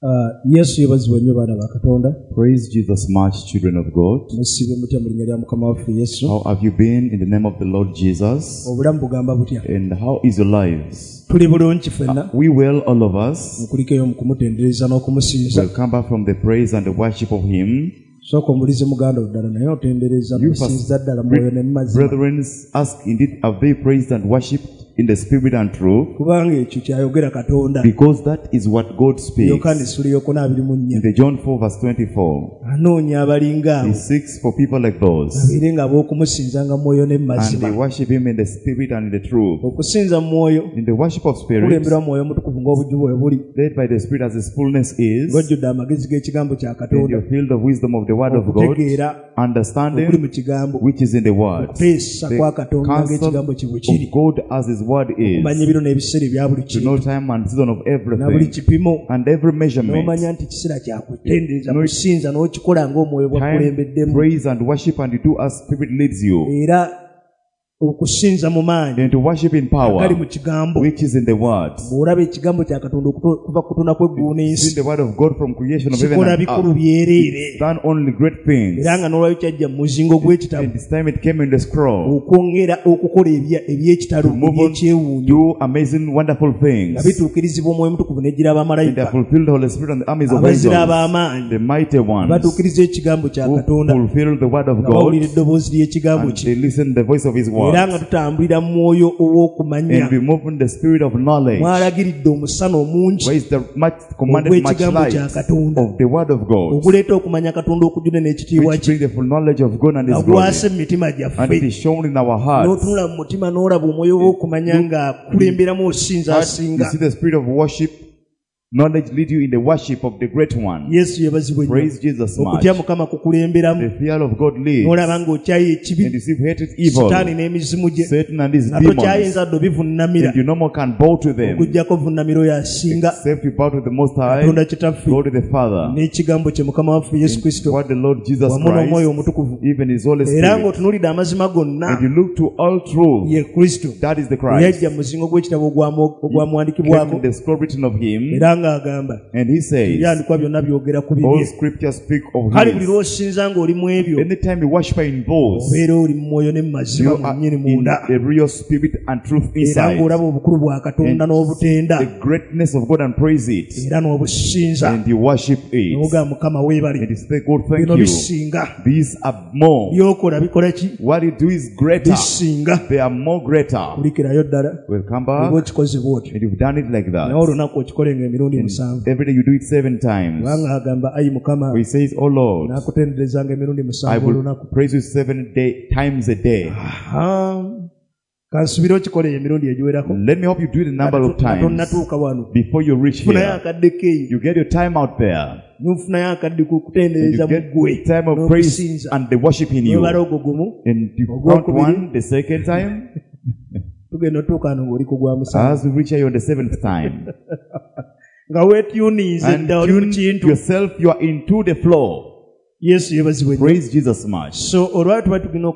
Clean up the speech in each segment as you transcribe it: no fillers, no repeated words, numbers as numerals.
Yesu yebazibwa nnyo baana ba Katonda. Praise Jesus much, children of God. Musibe mutya mu linnya lya Mukama waffe Yesu. How have you been in the name of the Lord Jesus? Obulamu bugamba butya? And how is your lives? Tuli bulungi ffenna. We well, all of us. Mukulikeyo mu kumutendereza n'okumusinza. We'll come back from the praise and the worship of Him. Sooka omulize muganda ddala naye otendereza n'osinza ddala mwoyo ne mazima. Brethren, ask indeed, have they praised and worshipped in the spirit and truth? Kubanga ekyo kyayogera Katonda. Because that is what God speaks. Yokaana essula ey'okuna 24. In the John 4 verse 24. Anoonya abalinga abo. He seeks for people like those. Babeere nga b'okumusinzanga mwoyo ne And mazima. they worship Him in the spirit and in the truth. Okusinza mwoyo. In the worship of spirit. Kulemberwa mwoyo mutukuvu ng'obujju bwe buli. Led by the spirit as His fullness is. Ng'ojjudde amagezi g'ekigambo kya Katonda. In your field of wisdom of the word of God. Understanding which is in the word. The counsel of God as His word is. To know time and season of everything. And every measurement. Time, praise and worship, and you do as Spirit leads you. Okusinza mu maanyi and to worship in power which is in the word. Bw'olaba ekigambo kya Katonda okuva ku kutonda kw'eggulu n'ensi. In the word of God from creation of heaven and earth. Bikulu byereere. Done only great things. Era nga n'olwayo kyajja mu muzingo gw'ekitabo. And this time it came in the scroll. Okwongera okukola eby'ekitalo eby'ekyewuunyo. Do amazing wonderful things. Nga bituukirizibwa Omwoyo Mutukuvu n'ejjira abamalayika. They fulfilled the Holy Spirit and the armies of angels. Ab'amaanyi. The mighty ones. Batuukiriza ekigambo kya Katonda. Fulfilled the word of God. Bawulira eddoboozi ly'ekigambo kye. They listened the voice of His word. Era nga tutambulira mwoyo ow'okumanya. And removing the spirit of knowledge. Mwalagiridde omusana omungi. Where is the much commanded much light of the word of God. Okuleeta okumanya Katonda okujjudde n'ekitiibwa kye. Bring the full knowledge of God and His glory. And it is shown in our hearts. N'otunula mu mutima n'olaba omwoyo w'okumanya nga kulemberamu osinza asinga. You see the spirit of worship. Knowledge lead you in the worship of the great one. Praise Jesus much. The fear of God leads. And you see hated evil. Satan and his demons. And you no more can bow to them. Except you bow to the Most High. Go to the Father. And what the Lord Jesus Christ. Even His Holy Spirit. And you look to all truth. That is the Christ. Came in the scroll written of Him. And He says, all scriptures speak of His. Anytime you worship in those, you are in the real spirit and truth inside. And the greatness of God and praise it. And you worship it. And you say, God, thank you. These are more. What you do is greater. They are more greater. We'll come back. And you've done it like that. And every day you do it 7 times. He says, oh Lord, I will praise you 7 times a day. Let me help you do it a number of times before you reach here. You get your time out there. And you get time of praise and the worship in you. And you count 1 the second time. As we reach here on the 7th time. And tune yourself, you are into the flow. Praise Jesus much. So today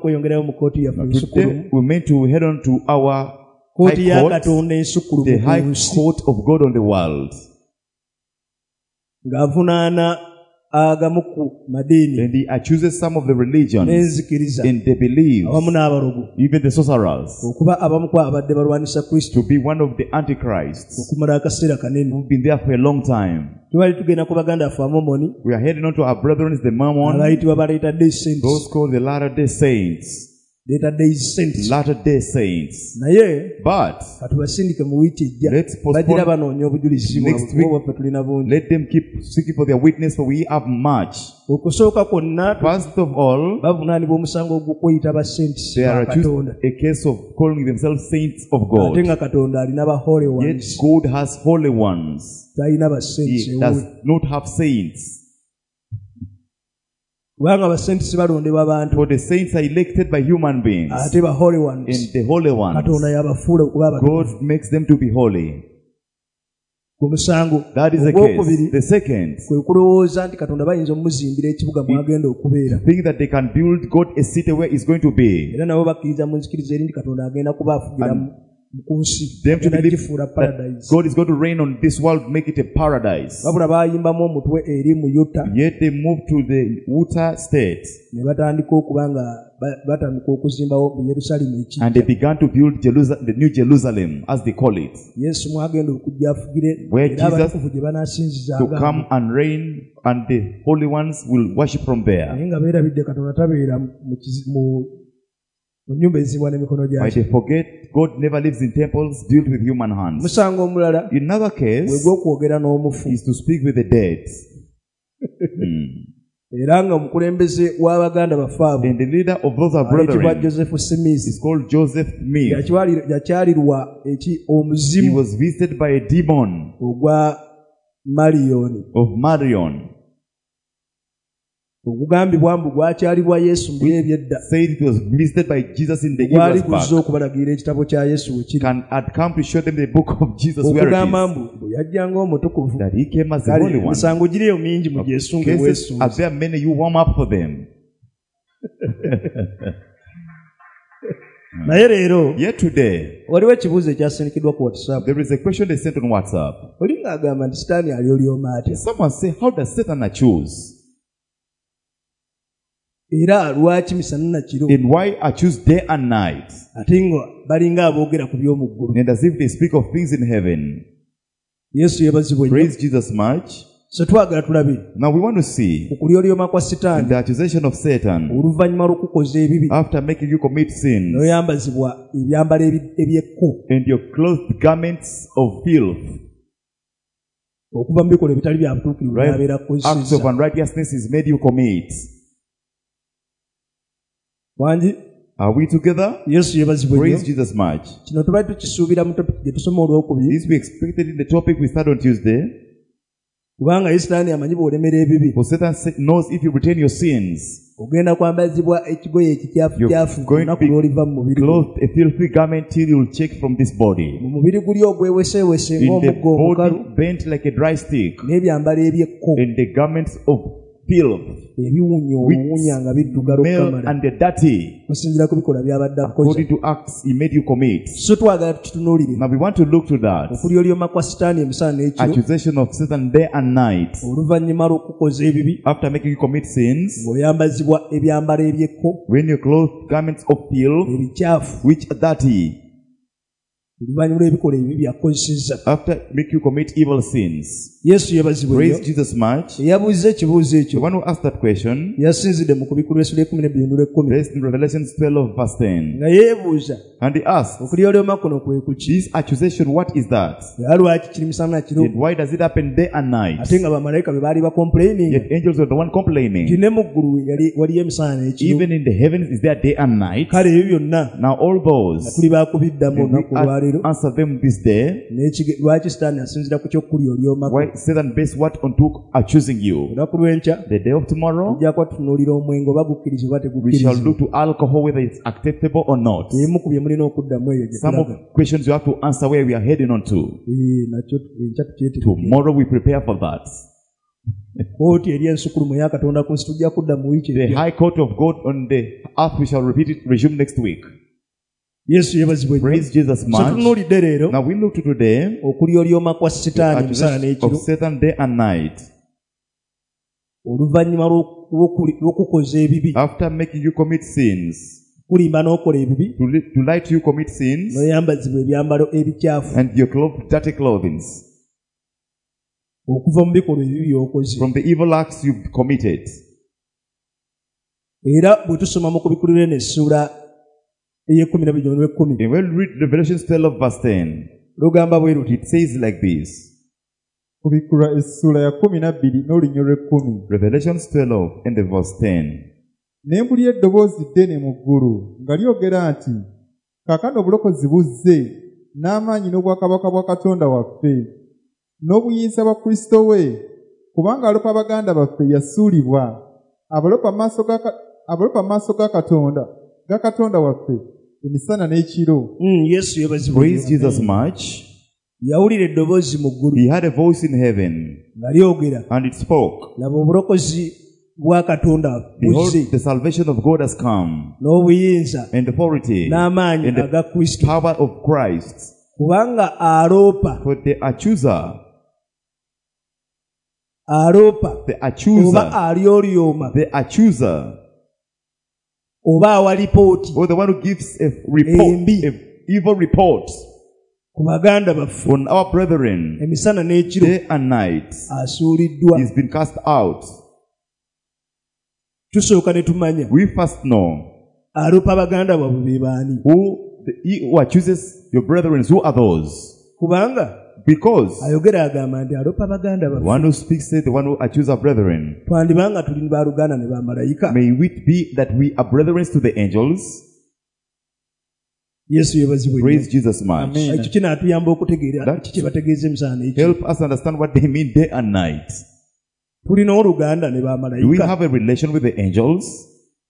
we're meant to head on to our high court, the high court of God on the world. And He accuses some of the religions and they believe, even the sorcerers, to be one of the antichrists who've been there for a long time. We are heading on to our brethren, the Mormons, those called the Latter-day Saints. Latter-day Saints. But let's postpone next week. Let them keep seeking for their witness, for we have much. First of all, they are accused a case of calling themselves saints of God. Yet God has holy ones. He does not have saints. For the saints are elected by human beings. And the holy ones, God makes them to be holy. That is the case. The second, think that they can build God a city where it's going to be. them to believe that God is going to reign on this world, make it a paradise. Yet they moved to the Utah state. And they began to build the New Jerusalem, as they call it, where Jesus to come and reign, and the holy ones will worship from there. But they forget God never lives in temples built with human hands. In another case, is to speak with the dead. And the leader of those our brethren is called Joseph Smith. He was visited by a demon of Marion. Said it was visited by Jesus in the years back, and had come to show them the book of Jesus where it is. That he came as the Holy One. Cases are there many, you warm up for them. Yet today, there is a question they sent on WhatsApp. Someone say, how does Satan choose? And why I choose day and night? And as if they speak of things in heaven. Praise Jesus much. Now we want to see the accusation of Satan after making you commit sins, and your clothed garments of filth. Right? Acts of unrighteousness is made you commit. Are we together? Yes, praise Jesus much. This we expected in the topic we started on Tuesday. For Satan knows if you retain your sins, you're going to be clothed a filthy garment till you'll check from this body. In the body bent like a dry stick, and the garments of filth, which smell and the dirty, according to Acts, he made you commit. Now we want to look to that accusation of Satan day and night after making you commit sins, when you clothe garments of filth which are dirty, after make you commit evil sins. Praise Jesus much. The one who asked that question, based in Revelation 12 verse 10. And he asked, this accusation, what is that? And why does it happen day and night? Yet angels were the one complaining. Even in the heavens is there day and night? Now all those, answer them this day. Why Satan based what on to accusing you? The day of tomorrow, we shall look to alcohol whether it's acceptable or not. Some of the questions you have to answer where we are heading on to. Tomorrow we prepare for that. The high court of God on the earth, we shall resume next week. Praise Jesus much. Now we look to today of Satan day and night. After making you commit sins, to lie to you commit sins, and your dirty clothing from the evil acts you've committed. And when we read Revelation 12 verse 10, it says like this. Revelation 12 and the verse 10. Nembulya eddoboozi ddene mu ggulu nga lyogera nti, kaakano obulokozi buzze n'amaanyi n'obwakabaka bwa Katonda waffe n'obuyinza bwa Kristo we, kubanga alopa baganda baffe yasuulibwa, abalopa maaso ga Katonda waffe emisana n'ekiro. Praise Jesus much. He had a voice in heaven, and it spoke. Behold, the salvation of God has come, and authority, and the power of Christ. For the accuser, or the one who gives a report, evil report on our brethren, day and night, he's been cast out. We first know who accuses your brethren. Who are those? Because the one who speaks said, the one who accuses our brethren. May it be that we are brethren to the angels. Praise Jesus much. Help us understand what they mean day and night. Do we have a relation with the angels?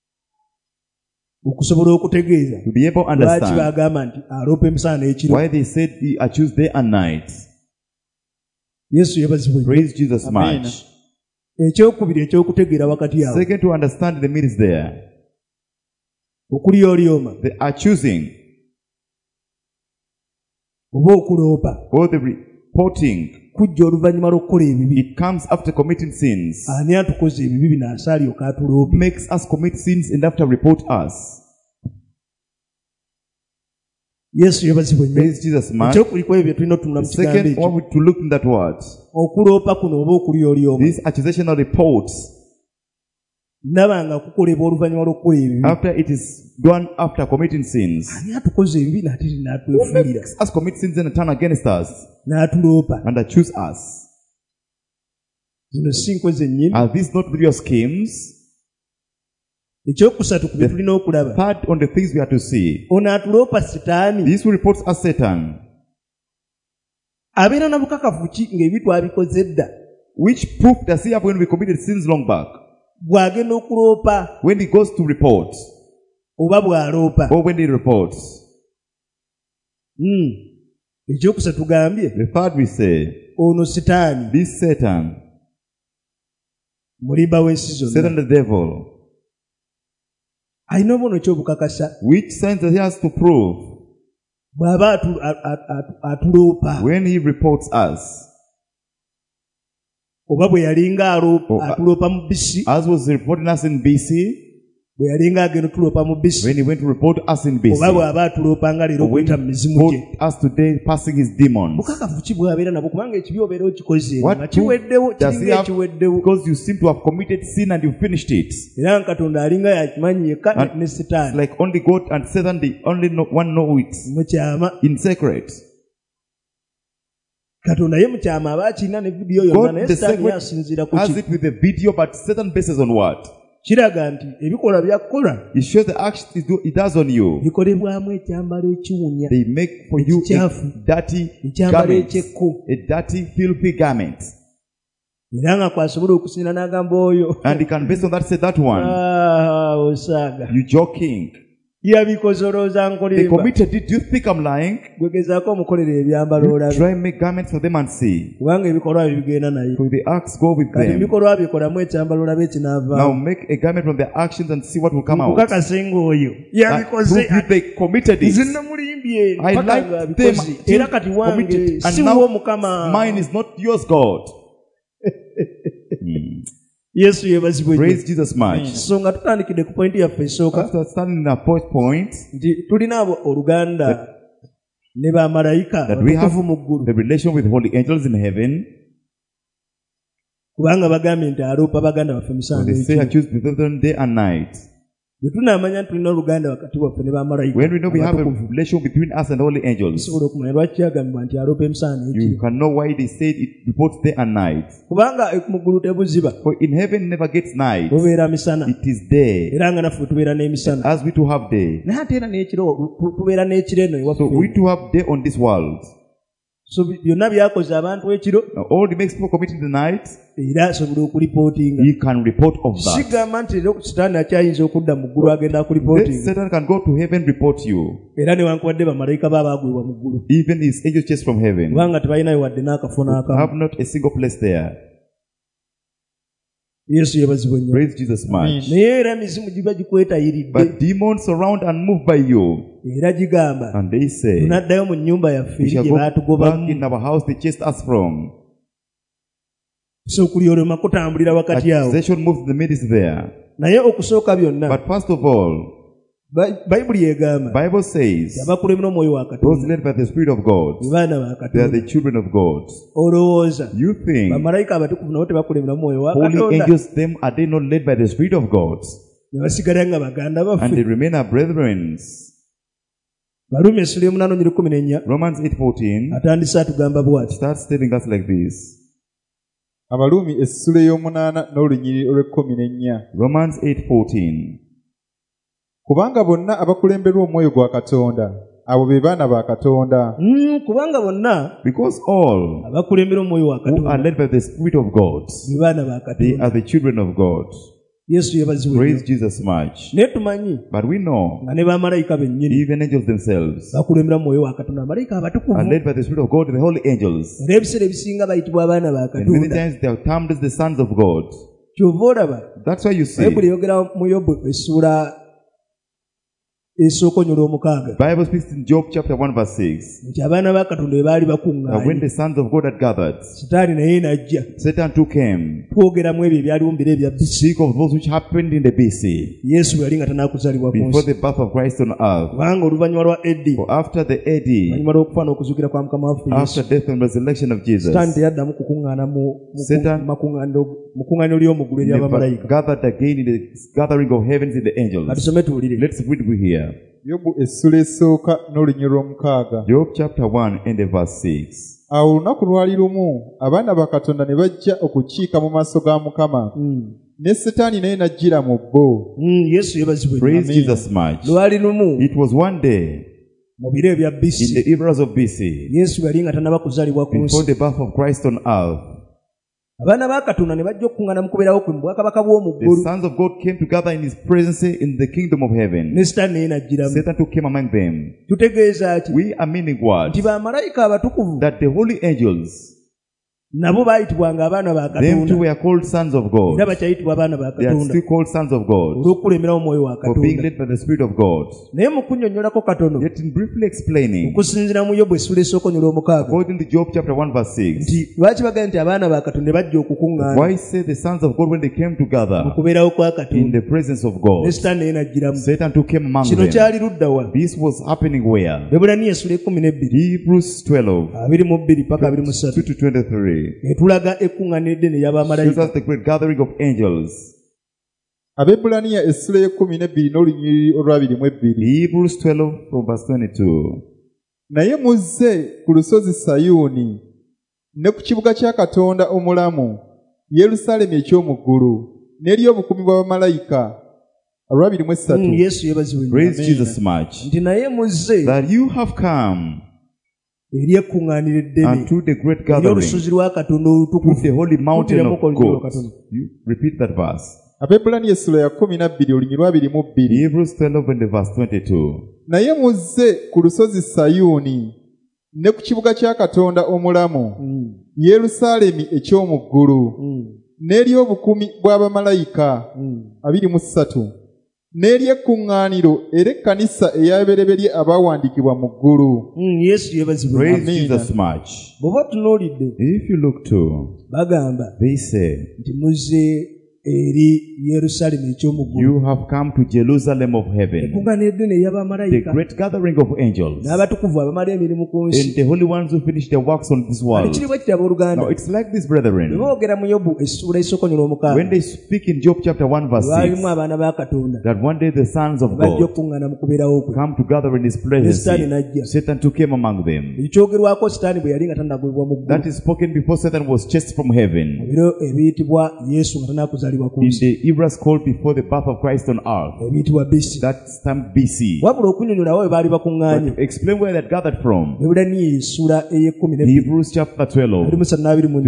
To be able to understand why they said he accused day and night. Praise Jesus much. Second, to understand the means there. The accusing or the reporting. It comes after committing sins. Makes us commit sins and after report us. Praise Jesus much. Second, what we to look in that word. These accusational reports. After it is done after committing sins. Who makes us commit sins and turn against us and accuse us? Are these not your schemes? The third on the things we have to see. These reports are Satan. Which proof does he have when we committed sins long back? When he goes to report, or when he reports. The third we say, this Satan, Satan the devil, which signs that he has to prove when he reports us. As was reporting us in BC, when he went to report us in BC, report us today passing his demons. What does he have? Because you seem to have committed sin and you finished it. And it's like only God and Satan, the only one know it in secret. God the same way has it with the video, but Satan bases on what? It shows the action it does on you. They make for you a dirty garment, a dirty, filthy garment. And he can base on that say that one. You joking. They committed it. Do you think I'm lying? You try and make garments for them and see. So the acts go with them. Now make a garment from their actions and see what will come out. Prove you they committed it. I like them committed. And now mine is not yours, God. Praise Jesus much. After standing in a point, that we have the relation with holy angels in heaven. They say accuse them day and night. When we know we have a relation between us and holy angels, you can know why they said it reports day and night. For in heaven never gets night. It is day. And as we to have day. So we to have day on this world. So all the makes people commit in the night, he can report of that. Then Satan can go to heaven report you. Even his angels chased from heaven. Have not a single place there. Yesu yebazibwe nnyo. Praise Jesus much. Naye era emizimu giba gikwetayiridde. But demons surround and move by you. Era gigamba. And they say, tunaddayo mu nnyumba yaffe we shall gye go back baatugobamu. in our house they chased us from. So kulyolema kutambulira wakati awo. Accusation moves the midst there. Naye okusooka byonna. But first of all, Bayibuli egamba. Bible says, abakulembera omwoyo wa Katonda. those led by the Spirit of God, baana ba they are Katonda. the children of God. Olowooza. You think bamalayika abatukuvu nabo tebakulembera omwoyo wa holy Katonda. angels, them are they not led by the Spirit of God? Ne basigala nga baganda And they baffe. remain our brethren. Baluumi essula y'omunaana onyiri 14 Romans 8:14 atandise atugamba bw'ati. starts telling us like this. Abaluumi essula ey'omunaana n'olunyiri olw'ekumi-n'ennya. Romans 8:14. Kubanga bonna abakulemberwa omwoyo gwa Katonda, abo be baana ba Katonda. Kubanga bonna Because all abakulembera omwoyo wa who are Katonda led by the Spirit of God, be baana ba they Katonda. are the children of God. Yesu yebazibwe Praise nnyo. Jesus much. Naye tumanyi But we know nga ne bamalayika bennyini even angels themselves bakulembera omwoyo wa Katonda. Amalayika are abatukuvu. led by the Spirit of God, the holy angels. Era ebiseera ebisinga bayitibwa abaana ba And many Katonda. times they are termed as the sons of God. Kyova olaba That's why you see, Bayibuli eyogera mu Yobu essula esooka onyolo omukaaga Bible speaks in Job chapter 1 verse 6. nti abaana ba Katonda bwe baali That when bakuŋŋaanye the sons of God had gathered, Sitaani naye n'ajja. Satan too came. Twogeramu ebyo ebyaliwo mu biro ebya BC. Speak of those which happened in the BC, Yesu bwe yali nga tanaakuzaalibwa ku before nsi. the birth of Christ on earth. Kubanga oluvannyuma lwa Eddi, For after the AD, oluvannyuma lw'okufa n'okuzuukira kwa Mukama waffe after Yesu, death and resurrection of Jesus, Sitaani teyaddamu kukuŋŋaana Satan- mu kuŋŋaaniro ly'omuggulu never ery'abamalayika. gathered again in the gathering of heavens in the angels. Katusome tuwulire. Let's read we here. Yobu essula esooka n'olunyiri lw'omukaaga. Job chapter 1 and the verse 6. Awo olunaku lwali lumu abaana ba Katonda ne bajja okukiika mu maaso ga Mukama. Ne Setaani naye n'ajjira mu bo. Yesu yebazibwe. Praise Jesus much. Lwali lumu It was one day mu biro ebya in BC, the eras of BC, Yesu yali nga tannaba kuzaalibwa ku before nsi. the birth of Christ on earth. Abaana ba Katonda ne bajja okukuŋŋaana mu kubeerawo kwe mu bwakabaka bw'omu The ggulu. sons of God came together in His presence in the kingdom of heaven. Ne Sitaani naye n'ajjiramu. Satan too came among them. Tutegeeza ki? We are meaning what? Nti bamalayika abatukuvu That the holy angels, nabo baayitibwanga abaana ba them too Katonda. were called sons of God. Era bakyayitibwa abaana ba They are Katonda still called sons of God olw'okukulemberawo omwoyo wa for being Katonda. led by the Spirit of God. Naye mu kunnyonnyolako katono, Yet in briefly explaining, okusinziira mu Yobu essula esooka onyolo omukaaga, according to Job chapter 1 verse 6, nti lwaki bagamba nti abaana ba Katonda bajja okukuŋŋaana why say the sons of God when they came mu together kubeerawo kwa in Katonda? the presence of God? Ne Sitaani naye n'ajjiramu. Satan too came among Kino them. kyali ludda wa? This was happening where? Ebulaniya essula 12, Hebrews 12, 22 paka 23. 2 to 23. Etulaga ekkuŋŋaaniro eddene Shows ery'abamalayika. us the great gathering of angels. Abebulaniya essula y'ekumi-n'ebbiri n'olunyiri olw'abiri-mu-ebbiri. Hebrews 12 from verse 22. Naye muzze ku lusozi Sayuuni ne ku kibuga kya Katonda omulamu, Yerusaalemi eky'omu ggulu, n'eri obukuumi bw'abamalayika. Olw'abiri-mu-esatu. Yesu yebazibwe. Praise Jesus much. Nti naye muzze That you have come eri ekkuŋŋaaniro eddene unto the great gathering, ery'olusozi lwa Katonda to olutukuvu. the holy mountain of Kutiremu God. Katonda. You repeat that verse. Abebulaniya essula ya 12 olunyiri lw'abiri-mu-bbiri. Hebrews 12 and the verse 22. Naye muzze ku lusozi Sayuuni ne ku kibuga kya Katonda omulamu, Yerusaalemi eky'omu ggulu, n'eri obukuumi bw'abamalayika 23, n'eri ekkuŋŋaaniro era ekkanisa ey'abereberye abaawandiikibwa mu ggulu. Yesu yebazibwe. Praise Amen. Jesus much. Bw'oba tunuulidde If you look to, bagamba they say, nti muzze eri Yerusaalemi eky'omu ggulu. you have come to Jerusalem of heaven, Ekkuŋŋaaniro eddene the ery'abamalayika great gathering of angels, n'abatukuvu abamala emirimu ku and nsi. the holy ones who finish their works on this world. Kiri bwe kiti abooluganda. Now it's like this, Bwe brethren. boogera mu Yobu essula esooka onyolo When omukaaga, they speak in Job chapter 1 verse 6, baalimu abaana ba Katonda that one day the sons of bajja God okkuŋŋaana mu kubeerawo kwe. come together in His Ne presence, Sitaani n'ajja. Satan too came among them. Ekyogerwako Sitaani bwe yali nga tannagobebwa mu ggulu. That is spoken before Satan was chased from Mu heaven. biro ebiyitibwa Yesu nga tannakuzaalibwa ku In nsi. the Hebrews called before the birth of Christ on earth. Ebiyitibwa BC. That's time BC. Wabula okunnyonnyola bwe baali But bakuŋŋaanye. to explain where that gathered from, Ebulaniya essula ey'ekkumi n'ebbiri Hebrews chapter 12, 23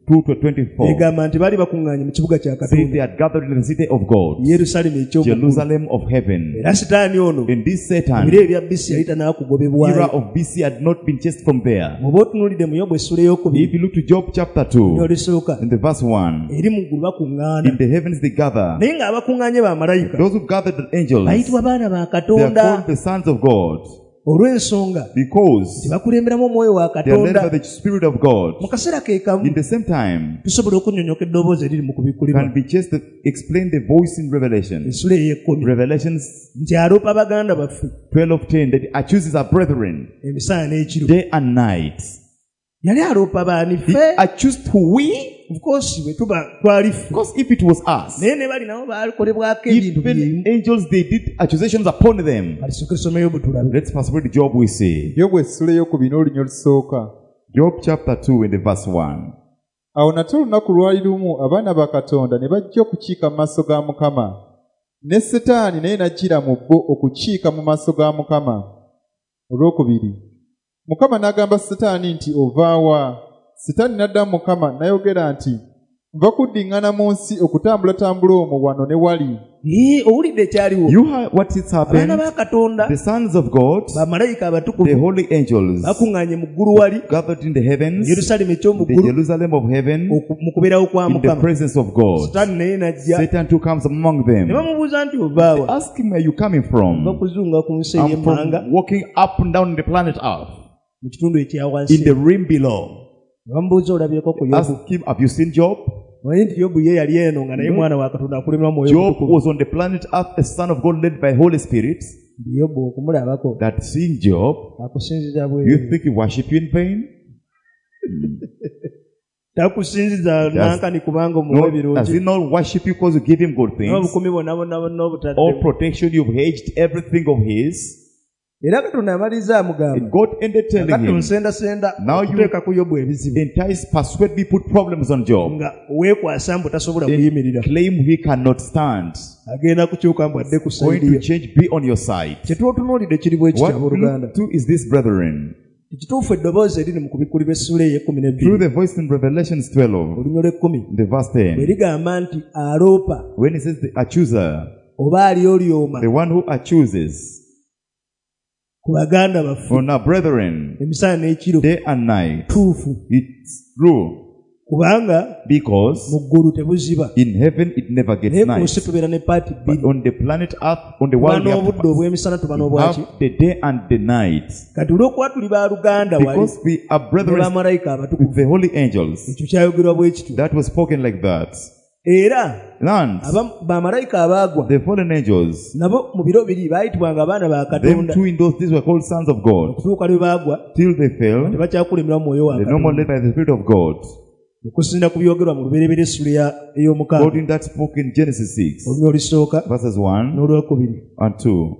2:24. Egamba nti baali bakuŋŋaanye mu kibuga kya Says they Katonda. had gathered in the city of God, Yerusalemu ekyomuggulu. Jerusalem of heaven. Era Sitaani ono And this Satan, ebiro ebya BC yali tannakugobebwayo. era of BC, had not been chased from there. Bw'oba otunuulidde mu Yobu essula If ey'okubiri you look to Job chapter 2, olisooka in the verse 1, eri mu ggulu bakuŋŋaana. in the heavens they gather. Naye ng'abakuŋŋaanye bamalayika Those who gathered the angels, bayitibwa baana ba they are Katonda called the sons of God, olw'ensonga because tebakulemberamu omwoyo wa they are led by Katonda. the Spirit of God. Mu kaseera ke kamu In the same time, tusobola okunnyonnyoka eddoboozi eriri mu kubikkulirwa can be just to explain the voice in Revelation. essula ey'ekkumi Revelations nti aloopa baganda baffe 12:10, that he accuses our brethren emisana n'ekiro. day and night. Yali aloopa baani He ffe? accused who? We? Of course bwe tuba twali ffe. Because if it was us, Naye ne bali nabo baakolebwako ebintu even byemu. angels, they did accusations upon them. Alisooka esomeyo butulabe. Let's first read Job, we see. Yobu essula ey'okubiri n'olunya olusooka. Job chapter 2 in the verse 1. Awo nate olunaku lwali lumu abaana ba Katonda ne bajja okukiika mu maaso ga Mukama. Ne Setaani naye n'ajjira mu bo okukiika mu maaso ga Mukama. Olwokubiri. Mukama n'agamba Setaani nti ova wa? Setaani n'addamu Mukama n'ayogera nti nva kuddiŋŋana mu nsi okutambulatambula omwo wano ne wali. Owulidde ekyaliwo. You heard what has happened? Abaana ba Katonda The sons of God, bamalayika the abatukuvu holy angels, bakuŋŋaanye mu ggulu wali gathered in the heavens, Yerusalemu the ekyomuggulu Jerusalem of heaven, mu kubeerawo kwa in the Mukama. presence of God. Sitaani naye n'ajja Satan too comes among ne them. bamubuuza nti ovaawa? Ask him where you coming from. Bakuzunga ku nsi I'm ey'emmanga from walking up and down the planet Earth, mu kitundu ekya in wansi. the rim below. Ne bamubuuza olabyeko ku Yobu. Ask him, have you seen Job? Omanyi nti Yobu ye yali eno nga naye mwana wa Katonda akulemwa mwoyo Job omutukuvu. was on the planet Earth, a son of God led by Holy Spirit. Nti Yobu okumulabako That seeing Job, akusinziza you bweru. think he worship you in vain? Takusinziza nankani kubanga omuwa No, does he ebirungi. not worship you because you give him good things? N'obukumi bwonna bwonna bwonna All obutadde. protection, you've hedged everything of his. Era Katonda amaliza And amugamba. God ended telling Kati him, onsendasenda Now you- okuteeka ku Yobu ebizibu. entice, persuade me, put problems on Job. Nga weekwasa mbu tasobola Then kuyimirira. claim he cannot stand. Agenda kukyuka mbu adde ku Going sayidi to ye. change, be on your side. Kyetwotunuulidde kiri bwe kityo What abooluganda. look to is this, brethren. Ekituufu eddoboozi eriri mu kubikulirwa essula ey'ekkumi Through n'ebbiri. the voice in Revelations 12, Olunya olw'ekkumi. the verse Bwe 10, ligamba nti aloopa when it says the accuser, oba alyolyoma the one who accuses, ku baganda baffe on our brethren, emisana n'ekiro day and night, tuufu it's true. kubanga Because mu ggulu tebuziba in heaven it never gets naye ku nsi night. tubeera ne paati But bbiri on the planet Earth, on the tuba world, we n'obudde obw'emisana tuba n'obwaki. have the day and the night. Kati olw'okuba tuli baaluganda wali Because we are ne brethren bamalayika abatukuvu, with the holy angels. ekyo kyayogerwa bwe kityo. That was spoken like that. Era And bamalayika abaagwa the fallen angels, nabo mu biro biri baayitibwanga abaana ba them Katonda. too in those days were called sons of God. Okutuuka lwe baagwa Till they fell, tebakyakulemera mu mwoyo wa they no more Katonda. led by the Spirit of God. Okusinda ku byogerwa mu lubereberye essula ey'omukaaga Quoting that spoke in Genesis 6, olunya olusooka verses 1 n'olwokubiri. and 2.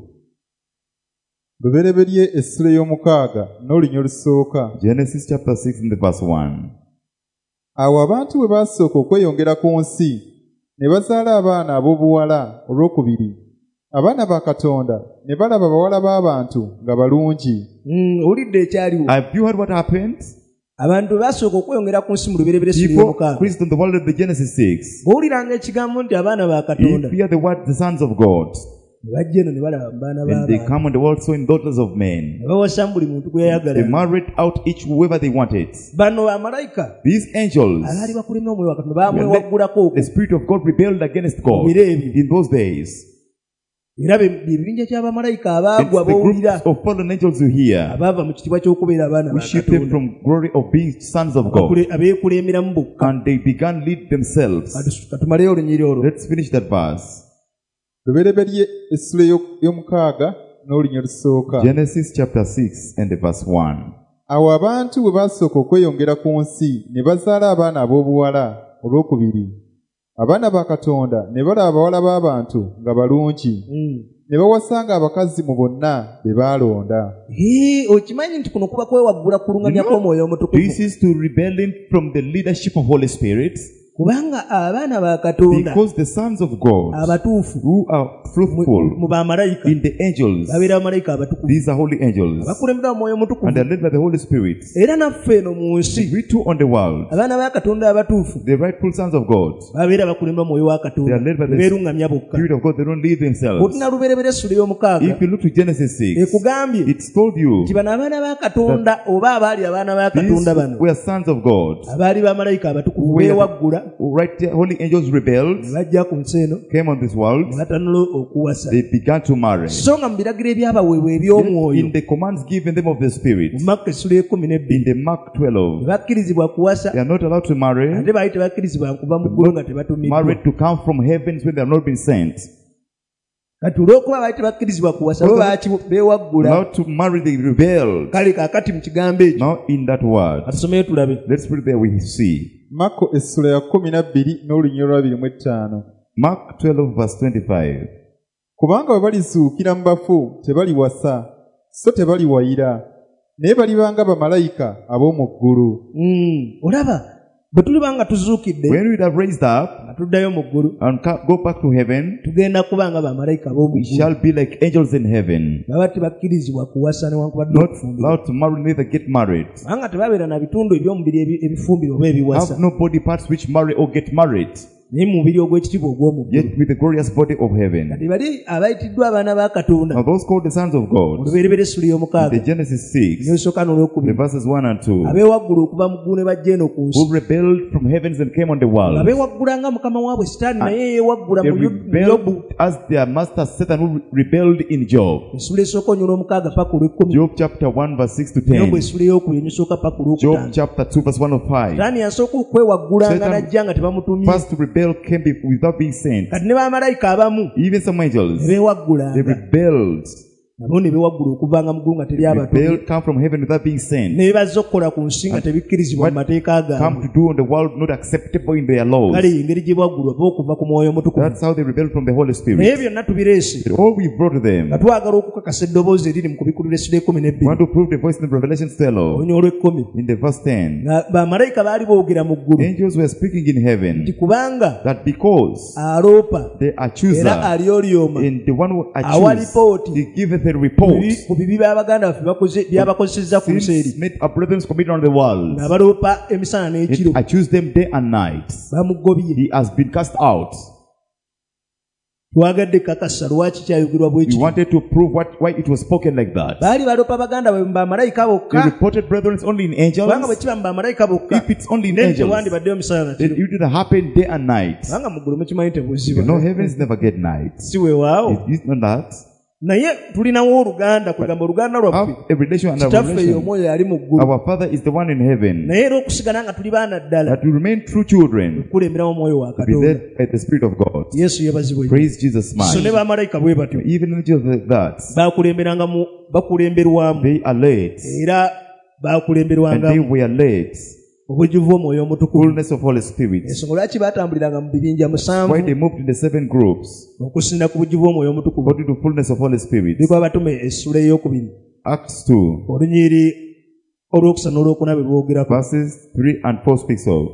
Lubereberye essula ey'omukaaga n'olunya olusooka. Genesis chapter 6 in the verse 1. Awo abantu bwe baasooka okweyongera ku nsi ne bazaala abaana ab'obuwala olwokubiri. Abaana ba Katonda ne balaba bawala b'abantu nga balungi. Owulidde ekyaliwo. Have you heard what happened? Abantu basooka okweyongera ku nsi mu lubereberye essula People ey'omukaaga. preached on the world of the Genesis 6. Bw'owuliranga ekigambo nti abaana ba You Katonda hear the word, the sons of God. ne bajja eno ne balaba mu baana And they b'abantu. come on the world sowing daughters of men. Ne bawasa buli muntu gwe They yayagala. married out each whoever they wanted. Bano bamalayika These angels, abaali bakulemye omwoyo wa Katonda baamwewaggulako okwo the Spirit of God rebelled against mu God biro ebyo. in those days. Era bye ky'abamalayika It's abaagwa the b'owulira groups of fallen angels you hear. abaava mu kitiibwa ky'okubeera abaana We ba shift them Katonda. from glory of being sons of God. Abeekulemberamu bokka. And they began lead themselves. Katumaleyo olunyiri olwo. Let's finish that verse. Lubereberye essula ey'omukaaga n'olunya olusooka. Genesis chapter 6 and the verse 1. Awo abantu bwe baasooka okweyongera ku nsi ne bazaala abaana ab'obuwala olwokubiri. Abaana ba Katonda ne balaba abawala b'abantu nga balungi. Ne bawasanga abakazi mu bonna be baalonda. Okimanyi nti kuno kuba kwewaggula kulungamya kw'omwoyo omutukuvu. This is to rebelling from the leadership of Holy Spirit. kubanga abaana ba Katonda because the sons of God abatuufu who are fruitful mu bamalayika in the angels, babeera bamalayika abatukuvu, these are holy angels, bakulembera mu Mwoyo Mutukuvu, and they are led by the Holy Spirit. era naffe eno mu nsi We too on the world, abaana ba Katonda abatuufu the rightful sons of God, babeera bakulembera mu Mwoyo wa they Katonda, are led by the beerungamya bokka. Spirit of God. They don't lead themselves. Bw'otunula lubereberye Essula ey'omukaaga If you look to Genesis 6, ekugambye it's told you nti bano abaana ba Katonda oba abaali abaana ba Katonda these bano were sons of God. abaali bamalayika abatukuvu beewaggula Right there, holy angels rebelled, ne bajja ku nsi eno came on this world, ne batanula okuwasa, they began to marry. so nga mu biragiro ebyabaweebwa eby'omwoyo In the commands given them of the Spirit, mu Makka Essula y'ekumi in the Mark 12, tebakkirizibwa kuwasa they are not allowed to marry, ate baali tebakkirizibwa kuva mu ggulu nga tebatumiddwa. married to come from heavens when they have not been sent. Kati olw'okuba baali tebakkirizibwa kuwasa bo beewaggula, Allowed to marry, they rebelled. kale kaakati mu kigambo ekyo Now in that word, atusomeyo tulabe. let's put it there, we see. Makko essula ya 12 n'olunyiriro lwa 25. Mark 12 verse 25. Kubanga bwe balizuukira mu bafu tebaliwasa, so tebaliwayira, naye balibanga bamalayika ab'omu ggulu. Olaba bwe tuliba nga tuzuukidde When we have raised up nga tuddayo mu ggulu, and go back to heaven, tugenda kuba nga bamalayika ab'omu we ggulu. shall be like angels in heaven. Baba tebakkirizibwa kuwasa newankubadde Not okufumbirwa, allowed to marry, neither get married. kubanga tebabeera na bitundu eby'omubiri ebifumbirwa oba ebiwasa, Have no body parts which marry or get married, naye mu mubiri ogw'ekitiibwa ogw'omu ggulu. yet with the glorious body of heaven. Kati bali abayitiddwa abaana ba Katonda Now those called the sons of God, olubereberye Essula in ey'omukaaga the Genesis 6, n'esooka the n'olwokubiri, verses 1 and 2, abeewaggula okuva mu ggulu ne bajja eno ku nsi, who rebelled from heavens and came on the world. abeewaggula nga mukama waabwe Sitaani naye yeewaggula They mu Yobu. rebelled as their master Satan, who rebelled in Job. Essula esooka onyula omukaaga paka olw'ekkumi, Job chapter 1 verse 6 to Yobu 10. essula ey'okubiri n'esooka paka Job olw'okutaano. chapter 2 verse 1 of 5. Sitaani yasooka okwewaggulanga Satan n'ajja nga tebamutumye. First to rebel came without being sent. Kati ne bamalayika abamu Even some angels, ne they beewaggulanga, rebelled. nabo ne beewaggula okuvanga mu ggulu nga teri abatumye, Rebelled, come from heaven without being sent. ne bazza okukola ku nsi nga tebikkirizibwa mu mateeka Come gaabwe. to do on the world not acceptable in their laws. Kale engeri gye bwaggulwa oba okuva ku Mwoyo Mutukuvu. That's how they rebelled from the Holy Naye Spirit. byonna tubireese But all we brought to them, nga twagala okukakasa eddoboozi eriri mu kubikulira Essula ekkumi we n'ebbiri want to prove the voice in Revelation 12, olunya olw'ekkumi, in the verse 10. nga bamalayika baali boogera mu ggulu Angels were speaking in heaven nti kubanga that because aloopa the accuser era alyolyoma and the one who awa accused, lipooti he giveth a report. ku bibi by'abaganda baffe byabakozesezza ku nsi eri, Sins made our brethren committed on the world. ng'abaloopa emisana n'ekiro, It accused them day and night. bamugobye. He has been cast out. Twagadde kakasa lwaki kyayogerwa bwe We kityo. wanted to prove why it was spoken like that. Baali baloopa baganda bwe mu bamalayika They bokka, reported brethren only in kubanga bwe angels. kiba mu bamalayika bokka If it's only in then angels, tewandibaddeyo misana na then kiro, it did happen day and night. kubanga mu ggulu mukimanyi You tebuziba, know, heavens never get night. si weewaawo. It is not that. Naye tulinawo oluganda, kwegamba oluganda lwaffe, Have a relation and a kitaffe eyo relation. omwoyo yali mu ggulu, Our Father is the one in heaven. naye era okusigala nga tuli baana ddala That we remain true children, kulemberamu omwoyo wa to be Katonda. led by the Spirit of God. Yesu yeebazibwe. Praise Jesus So ne much. bamalayika bwe batyo Even angels like that, bakulemberwamu they are led. era And they bakulemberwangamu were led. obujjuvu omwoyo omutukuvu. Fullness of Holy Spirit. Ensonga lwaki baatambuliranga mu bibinja Why musanvu they moved in the 7 groups. okusinda ku bujjuvu omwoyo omutukuvu. According to fullness of Holy Spirit. Bikwa batume essula ey'okubiri Acts 2, olunyiri olwokusana olwokuna bwe bwogerako. verses 3 and 4 speaks of.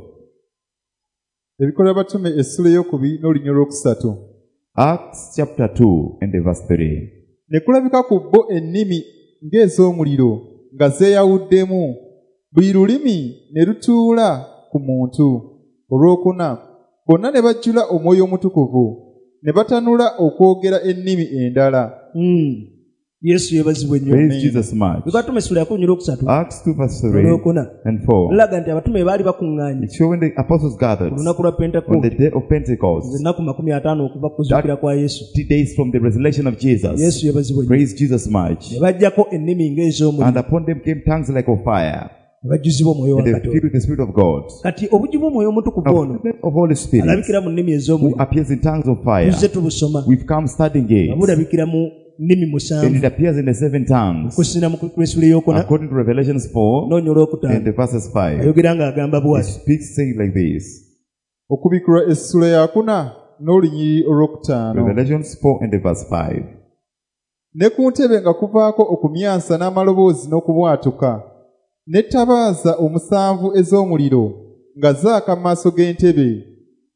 Ebikola batume essula ey'okubiri n'olunyiriro lwokusatu. Acts chapter 2 and the verse 3. Ne kulabika ku bo ennimi ng'ez'omuliro nga zeeyawuddemu, buli lulimi ne lutuula ku muntu. Olwokuna bonna ne bajjula omwoyo omutukuvu, ne batanula okwogera ennimi endala. Yesu yeebazibwe nnyo. Praise Jesus much. Bikatume essula yakunyira okusatu Acts 2 verse 3 olwokuna and 4. lulaga nti abatume baali bakuŋŋaanye It's showing the apostles gathered ku lunaku lwa on the Pentekoste, day of Pentecost. ennaku 50 okuva ku kuzuukira kwa Yesu. 3 days from the resurrection of Jesus. Yesu yeebazibwe nnyo. Praise Jesus much. Ne bajjako ennimi ng'ez'omuliro, And upon them came tongues like of fire. ne bajjuzibwa omwoyo wa And they were Katonda. filled with the Spirit of God. Kati obujjuvu omwoyo omutukuvu Now, ono the Spirit of Holy Spirit, alabikira mu nnimi who ez'omuliro, appears in tongues of fire, tuzze tubusoma we've come studying nga it. bulabikira mu nnimi And it musanvu appears in the 7 tongues. okusinda mu kwesula ey'okuna According to Revelations 4 n'onya and olwokutaano the verses 5. ayogera ng'agamba It bw'ati. speaks saying like this. Okubikkulwa essula yakuna n'olunyiriri olwokutaano. Revelations 4 and the verse 5. Ne ku ntebe nga kuvaako okumyansa n'amaloboozi n'okubwatuka, n'ettabaaza omusanvu ez'omuliro nga zaaka mu maaso g'entebe,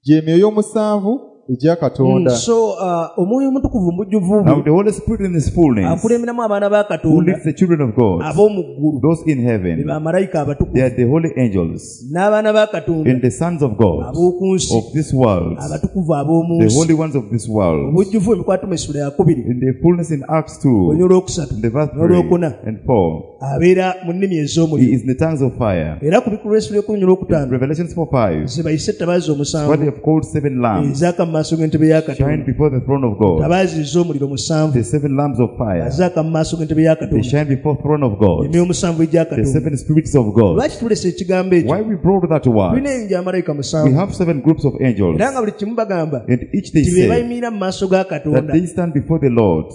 gy'emyoyo y'omusanvu ejya Katonda. So omwoyo omutukuvu mujjuvu Now the Holy Spirit in His fullness, akulemberamu abaana ba who Katonda leads the children of God, ab'omu ggulu, those in heaven, be bamalayika they abatukuvu, are the holy angels, n'abaana ba Katonda and the sons of God ab'oku nsi, of this world, abatukuvu ab'omu the nsi. holy ones of this world. Obujjuvu emikwatu Esula ya 2 In the fullness in Acts 2, olw'olwokusatu in the verse 3 n'olwokuna and 4, abeera mu nnimi He ez'omuliro. is in the tongues of fire. Era ku bikulu Esula 10:5 Revelations 4:5, ze bayise ettabaaza what omusanvu they have called 7 lamps, ezaaka mu maaso g'entebe ya shine Katonda. before the throne of God. Tabaazi ez'omuliro musanvu The 7 lamps of fire, azaaka mu maaso g'entebe ya they Katonda. shine before the throne of God. Emyoyo omusanvu egya The Katonda. 7 spirits of God. Lwaki tulese ekigambo ekyo? Why we brought that word? Tulina enja amalayika We musanvu. have 7 groups of angels, Era nga buli kimu bagamba and each they nti be say bayimirira mu maaso ga that Katonda. they stand before the Lord.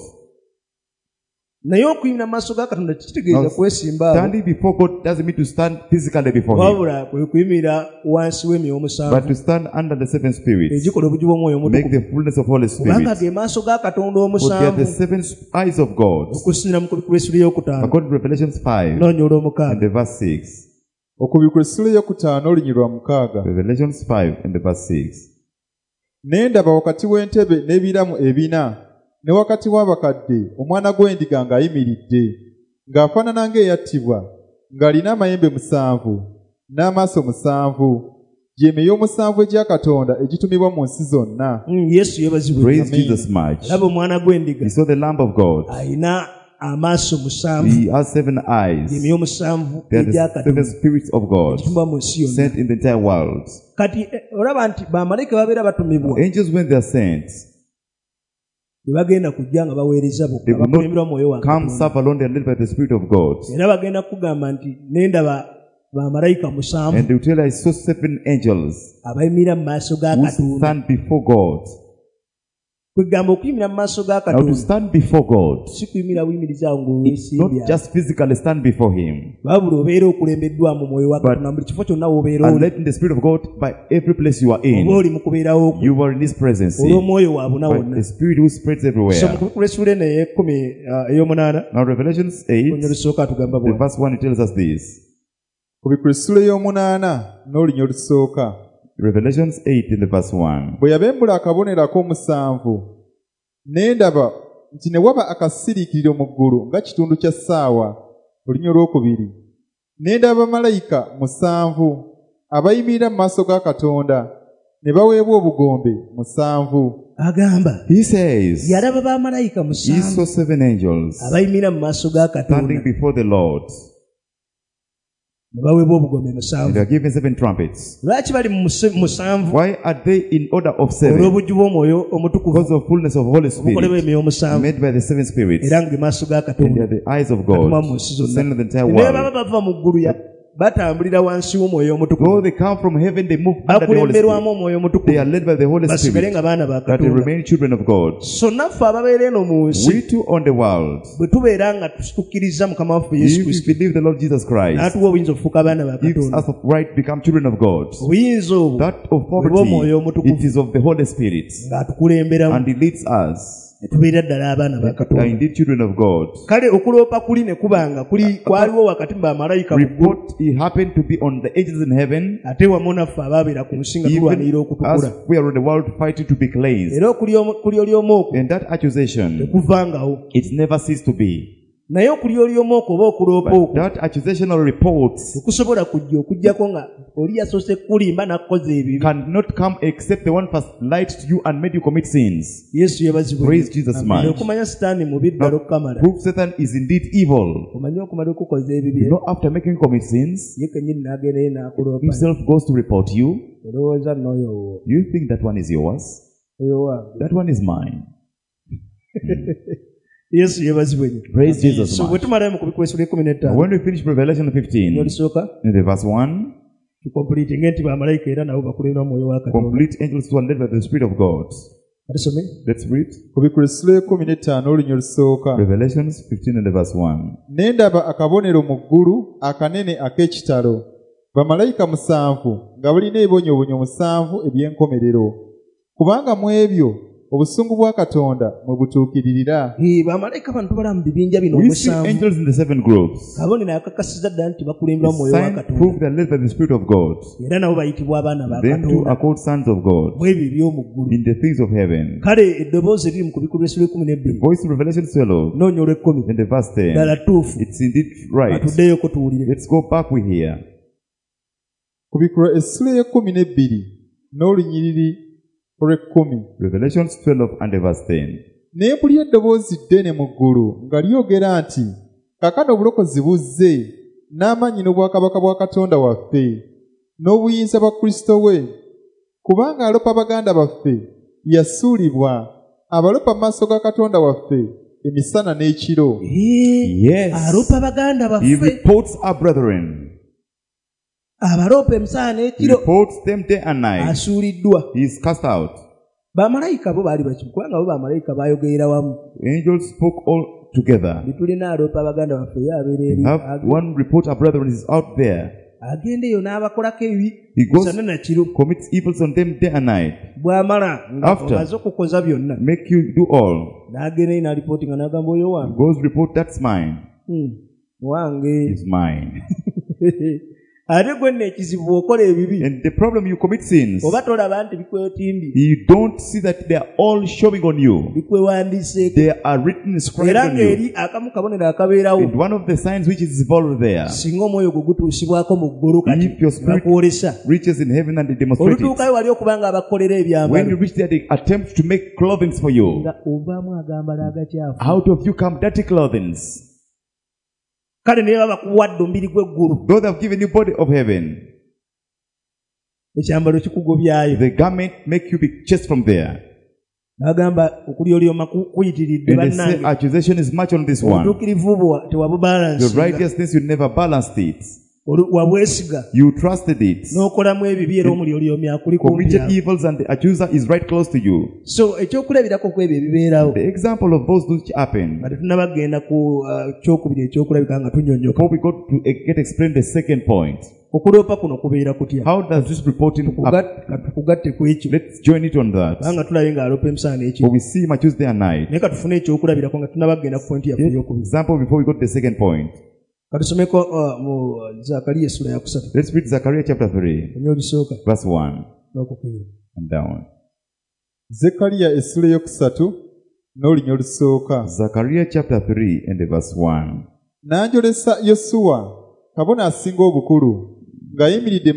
Naye okuyimirira mu maaso ga Katonda kitegeeza Now, kwesimba awo, standing before God doesn't mean to stand physically before Him, wabula kwe kuyimirira wansi w'emyoyo but omusanvu to stand under the 7 spirits, egikola obujju bw'omwoyo make omutukuvu. the fullness of Holy Kubanga Spirit. ge maaso ga Katonda For they are the omusanvu. 7 eyes of God, Okusinziira mu kubikulu Esula ey'okutaano according to Revelations 5 noonya and olw'omukaaga. the verse 6. Okubikula Esula ey'okutaano olunyiriri lwa 6. Revelations 5 and the verse 6. Ne ndaba wakati w'entebe n'ebiramu ebina ne wakati w'abakadde omwana gw'endiga ng'ayimiridde ng'afaanana ng'eyattibwa ng'alina amayembe 7 n'amaaso 7, gy'emyoyo y'omusanvu egya Katonda egitumibwa mu nsi zonna. Yesu yeebazibwe. Praise Jesus much. Laba omwana gw'endiga He saw the Lamb of God. alina amaaso 7, He has 7 eyes. emyoyo omusanvu They are egya the Katonda 7 spirits of God egitumibwa mu nsi yonna. sent in the entire world. Kati olaba nti bamalayika babeera batumibwa Angels, when they are sent, tebagenda kujja nga baweereza they bokka, will bakulemberwa mwoyo wa not come Katonda. serve alone. They are led by the Spirit of God. Era bagenda kugamba nti nendaba bamalayika 7 And they will tell you, I saw 7 angels abayimirira mu maaso ga who Katonda. stand before God. Kwegamba okuyimirira mu maaso ga Now to Katonda stand before God, si kuyimirira buyimirizaawo not ng'oweesimbya, just physically stand before Him, wabula obeera okulembeddwa mu mwoyo wa Katonda mu buli kifo kyonna w'obeera and oli. let in the Spirit of God by every place you are Oba in. oli mu kubeerawo okwo You are in His presence. olw'omwoyo wa buna By wonna. the Spirit who spreads So mu everywhere. kubikula Esula eno ey'omunaana Now Revelations 8, olunyiri olusooka atugamba the bw'ati. verse 1, it tells us this. Kubikula Esula ey'omunaana n'olunyiriri olusooka. Revelations 8 in the verse 1. Bwe yabembula akabonero ak'omusanvu ne ndaba nti ne waba akasiriikiriro mu ggulu nga kitundu kya ssaawa. Olunyiriri olwokubiri. Ne ndaba bamalayika 7 abayimirira mu maaso ga Katonda ne baweebwa obugombe 7. Agamba He says, yalaba bamalayika He saw 7 7 angels abayimirira mu maaso ga standing Katonda before the Lord, ne baweebwa obugombe and 7. they are given 7 trumpets. Lwaki bali mu 7? Why are they in order of 7? Olw'obujju bw'omwoyo omutukuvu Because of fullness of Holy obukolebwa Spirit, emyoyo 7 made by the 7 spirits, era nga maaso ga and they Katonda are the eyes of gatuma mu God, nsi zonna. sent in the entire Ne baba world. bava mu ggulu batambulira wansi w'omwoyo Though omutukuvu, they come from heaven, they move under the Holy bakulemberwamu Spirit. omwoyo They omutukuvu, are led by the Holy basigale Spirit, nga baana ba that they Katonda. remain children of God. So naffe ababeera eno mu nsi We too on the world, bwe tubeera nga tukkiriza Mukama waffe if Yesu we Kristo believe the Lord Jesus Christ, n'atuwa obuyinza okufuuka abaana ba gives Katonda, us of right become children of God. obuyinza obwo That bwe bw'omwoyo authority, omutukuvu it is of the Holy Spirit, ng'atukulemberamu and He leads us. ne tubeera ddala abaana ba We are Katonda. indeed children of God. Kale okuloopa kuli ne kubanga kwaliwo wakati mu bamalayika mu ggulu, Report it happened to be on the angels in heaven, ate wamu naffe abaabeera ku nsi nga tulwanirira even okutukula. as we are on the world fighting to be cleansed. Era kuli oli omu okwo And that accusation, tekuvangawo, it never ceased to be. naye okuli oli omu okwo oba okuloopa But okwo that accusational reports tekusobola kujja okugjako nga oli yasoose kulimba n'akoze ebibi. cannot come except the one first lied to you and made you commit sins. Yesu yeebazibwe. Praise Jesus much. Okumanya Sitaani mubi ddala okukamala, Prove Satan is indeed evil. omanye okumala okukoza ebibi, You know, after making you commit sins, ye kennyini n'agendayo n'akuloopa. himself goes to report you. Olowooza n'oyo wo, You think that one is yours? oyo wange. That one is mine. Yesu yeebazibwe nnyo. Praise Jesus So bwe much. tumalayo mu kubikula Esula 15 When we finish Revelation 15, n'olisooka in the verse 1, tukompuliitinge nti bamalayika era nabo bakulembera mwoyo wa Katonda. complete angels who are led by the Spirit of God. Atusome. Let's read. Kubikula Esula 15 olunyiriri olusooka. Revelations 15 and the verse 1. Ne ndaba akabonero mu ggulu akanene ak'ekitalo, bamalayika 7 nga balina ebibonyoobonyo 7 eby'enkomerero. Kubanga mu ebyo obusungu bwa Katonda mwe butuukiririra. Bamalayika bano tubala mu bibinja bino We see angels in the 7 groups. Kabone nakakasiza ddala nti bakulembera mwoyo wa Katonda. Prove they are led by the Spirit of God. Era nabo bayitibwa abaana ba Them too are called sons of God. Bwebyo eby'omu ggulu. In the things of heaven. Kale eddoboozi eriri mu kubikulu by'Esula 12. Voice of Revelation 12. Noonyo olw'ekkumi. In the verse 10. Ddala ttuufu. It's indeed right. Atuddeyo ko tuwulire. Let's go back we hear. Kubikula Esula 12 n'olunyiriri olw'ekkumi. Revelations 12 and verse 10. Ne mpulira eddoboozi ddene mu ggulu nga lyogera nti, kaakano obulokozi buzze, n'amaanyi n'obwakabaka bwa Katonda waffe, n'obuyinza bwa Kristo we, kubanga alopa baganda baffe yasuulibwa, abalopa mu maaso ga Katonda waffe emisana n'ekiro. Yes. Alopa baganda baffe. He reports our brethren. Abalopa emisana n'ekiro. He reports them day and night. Asuuliddwa. He is cast out. Bamalayika bo baali bakimu kubanga bo bamalayika bayogerera wamu. Angels spoke all together. Bitulina alopa baganda baffe yabeera eri. One report our brethren is out there. Agendeyo n'abakolako ebibi. He goes, commits evils on them day and night. Bw'amala ng'amaze okukoza byonna. Make you do all. N'agendeyo n'alipooti nga n'agamba oyo wange. Goes report that's mine. Wange. Is mine. Ate gwe n'ekizibu okola ebibi. And the problem, you commit sins. Oba tolaba nti bikwetindi. You don't see that they are all showing on you. Bikwewandiiseeko. They are written, inscribed era on ng'eri you. akamu kabonero akabeerawo. And one of the signs which is involved there. Singa omwoyo gwe gutuusibwako mu ggulu kati. If your spirit reaches in heaven and they demonstrate it. Olutuukayo wali okubanga abakolera ebyambalo. When you reach there, they attempt to make clothing for you. Nga ovaamu agambala agakyafu. Out of you come dirty clothing. Kale ne baba kuwadde ombiri gw'eggulu. Though they have given you body of heaven. Ekyambalo kikugobyayo. The garment make you be chased from there. Agamba okulyolyooma kuyitiridde bannange. And they say accusation is much on this one. Obutuukirivu bwo tewabubalansi. The righteousness you never balanced it. Wabwesiga. You trusted it. N'okolamu ebibi era omulyolyomi akuli kumpi. Committed evils and the accuser is right close to you. So ekyokulabirako ku ebyo ebibeerawo. The example of those which happen. Nga tetunnabagenda ku kyokubiri ekyokulabika nga tunyonyoka. Before we go to get explain the second point. Okuloopa kuno kubeera kutya? How does this reporting tukugatte ku ekyo? Let's join it on that. Nga tulabe nga aloopa emisana n'ekiro. For we see him Tuesday and night. Naye katufune ekyokulabirako nga tunnabagenda ku point yaffe ey'okubiri. Example before we go to the second point. Katusomeko mu Zakariya essula ya 3. Let's read Zechariah chapter 3. Onyoolisooka. Verse 1. N'okukira. And down. Zekariya essula y'okusatu n'olunya olusooka. Zechariah chapter 3 and verse 1. N'anjolesa Yosuwa kabona asinga obukulu ng'ayimiridde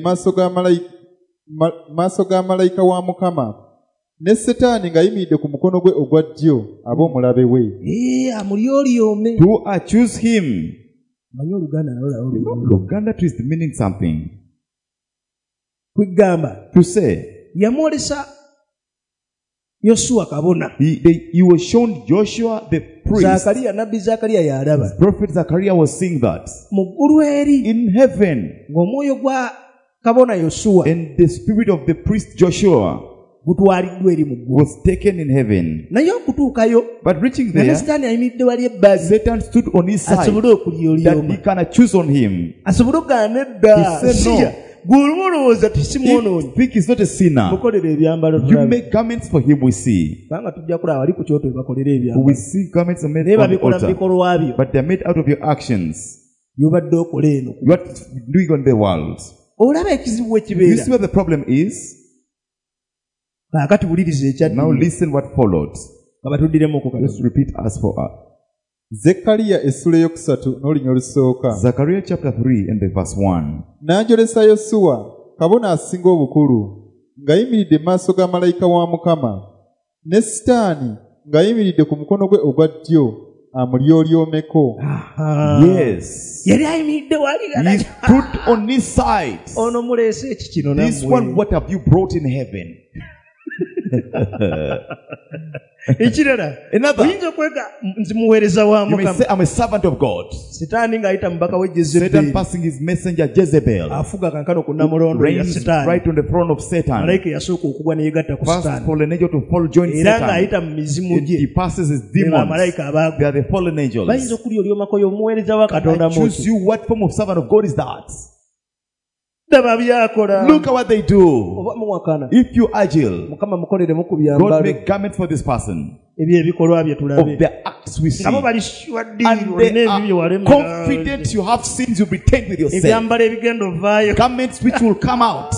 maaso ga malayika wa Mukama, ne Setaani ng'ayimiridde ku mukono gwe ogwa ddyo ab'omulabe we. Amulyolyoome. To accuse him. Manyi Oluganda nalwo Luganda twist meaning something. Kwigamba. To say. Yamwolesa Yosuwa kabona. He was shown Joshua the priest. Zakariya nabbi Zakariya yalaba. Prophet Zechariah was seeing that. Mu ggulu eri. In heaven. Ng'omwoyo gwa kabona Yosuwa. And the spirit of the priest Joshua gutwaliddwa eri mu ggulu. Was taken in heaven. Naye okutuukayo. But reaching there, Satan ayimiridde wali ebbali. Satan stood on his side. Asobole okulyolyooma. That he can choose on him. Asobole okugaana edda. He said no. Gw'olowooza tisimwonoonyi. Think he's not a sinner. Mukolere ebyambalo tulabe. You make garments for him, we see. Kubanga tujja kulaba wali ku kyoto bakolera ebyambalo. We see garments are made on the altar. But they're made out of your actions. Yobadde okola eno. What doing on the world. Olaba ekizibu ekibeera. You see what the problem is? Kaakati buliriza ekyaddirira. Now listen what followed. Kabatuddiremu okukata. Let's repeat as for us. Zekariya essula y'okusatu n'olunya olusooka. Zechariah chapter 3 and verse 1. N'anjolesa Yosuwa kabona asinga obukulu ng'ayimiridde mu maaso ga malayika wa Mukama, ne Setaani ng'ayimiridde ku mukono gwe ogwa ddyo amulyolyoomeko. Yes. Yali ayimiridde wali gala. He stood on his side. Ono muleese ekikino nammwe. This one, what have you brought in heaven? Ekirala. Oyinza okwega nti muweereza wa Mukama. You may say I'm a servant of God. Setaani ng'ayita mubaka we Jezebel. Satan passing his messenger Jezebel. Afuga kankano ku namulondo ya Setaani. Right on the throne of Satan. Malayika yasooka okugwa ne yegatta ku Setaani. First fallen angel to fall join Satan. Era ng'ayita mu mizimu gye. He passes his demons. Malayika abaagwa. They are the fallen angels. Bayinza okulyolyoomako y'omuweereza wa Katonda I choose you. What form of servant of God is that? Look at what they do. If you agile, God make garments for this person of the acts we see. And they are confident you have sins you pretend with yourself. Garments which will come out.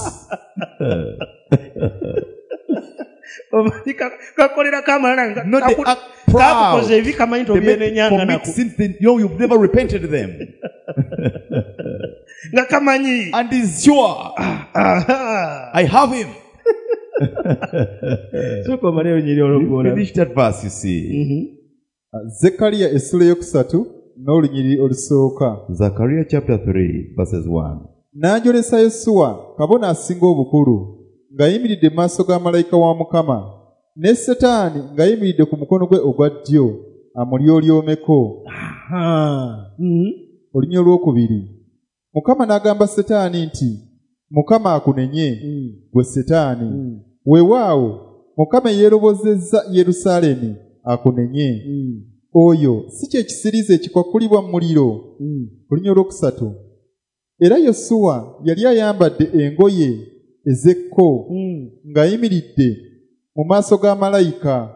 Not the act proud. They commit sins, you've never repented of them. And he's sure, I have him. Finish that verse, you see. Zechariah essula yokusatu n'olunyiri olusooka. Zechariah chapter 3 verses 1. N'anjolesa Yesuwa kabona asinga obukulu ng'ayimiridde mu maaso ga malayika wa Mukama, ne Setaani ng'ayimiridde ku mukono gwe ogwa ddyo amulyolyomeko. Olunya olwokubiri. Mukama n'agamba Setaani nti, Mukama akunenye, gwe Setaani. Weewaawo, Mukama yeerobozezza Yerusaalemi akunenye. Oyo si kye kisiriza ekikwakulibwa mu muliro. Olunya olwokusatu. Era Yosuwa yali ayambadde engoye ez'ekko ng'ayimiridde mu maaso ga malayika.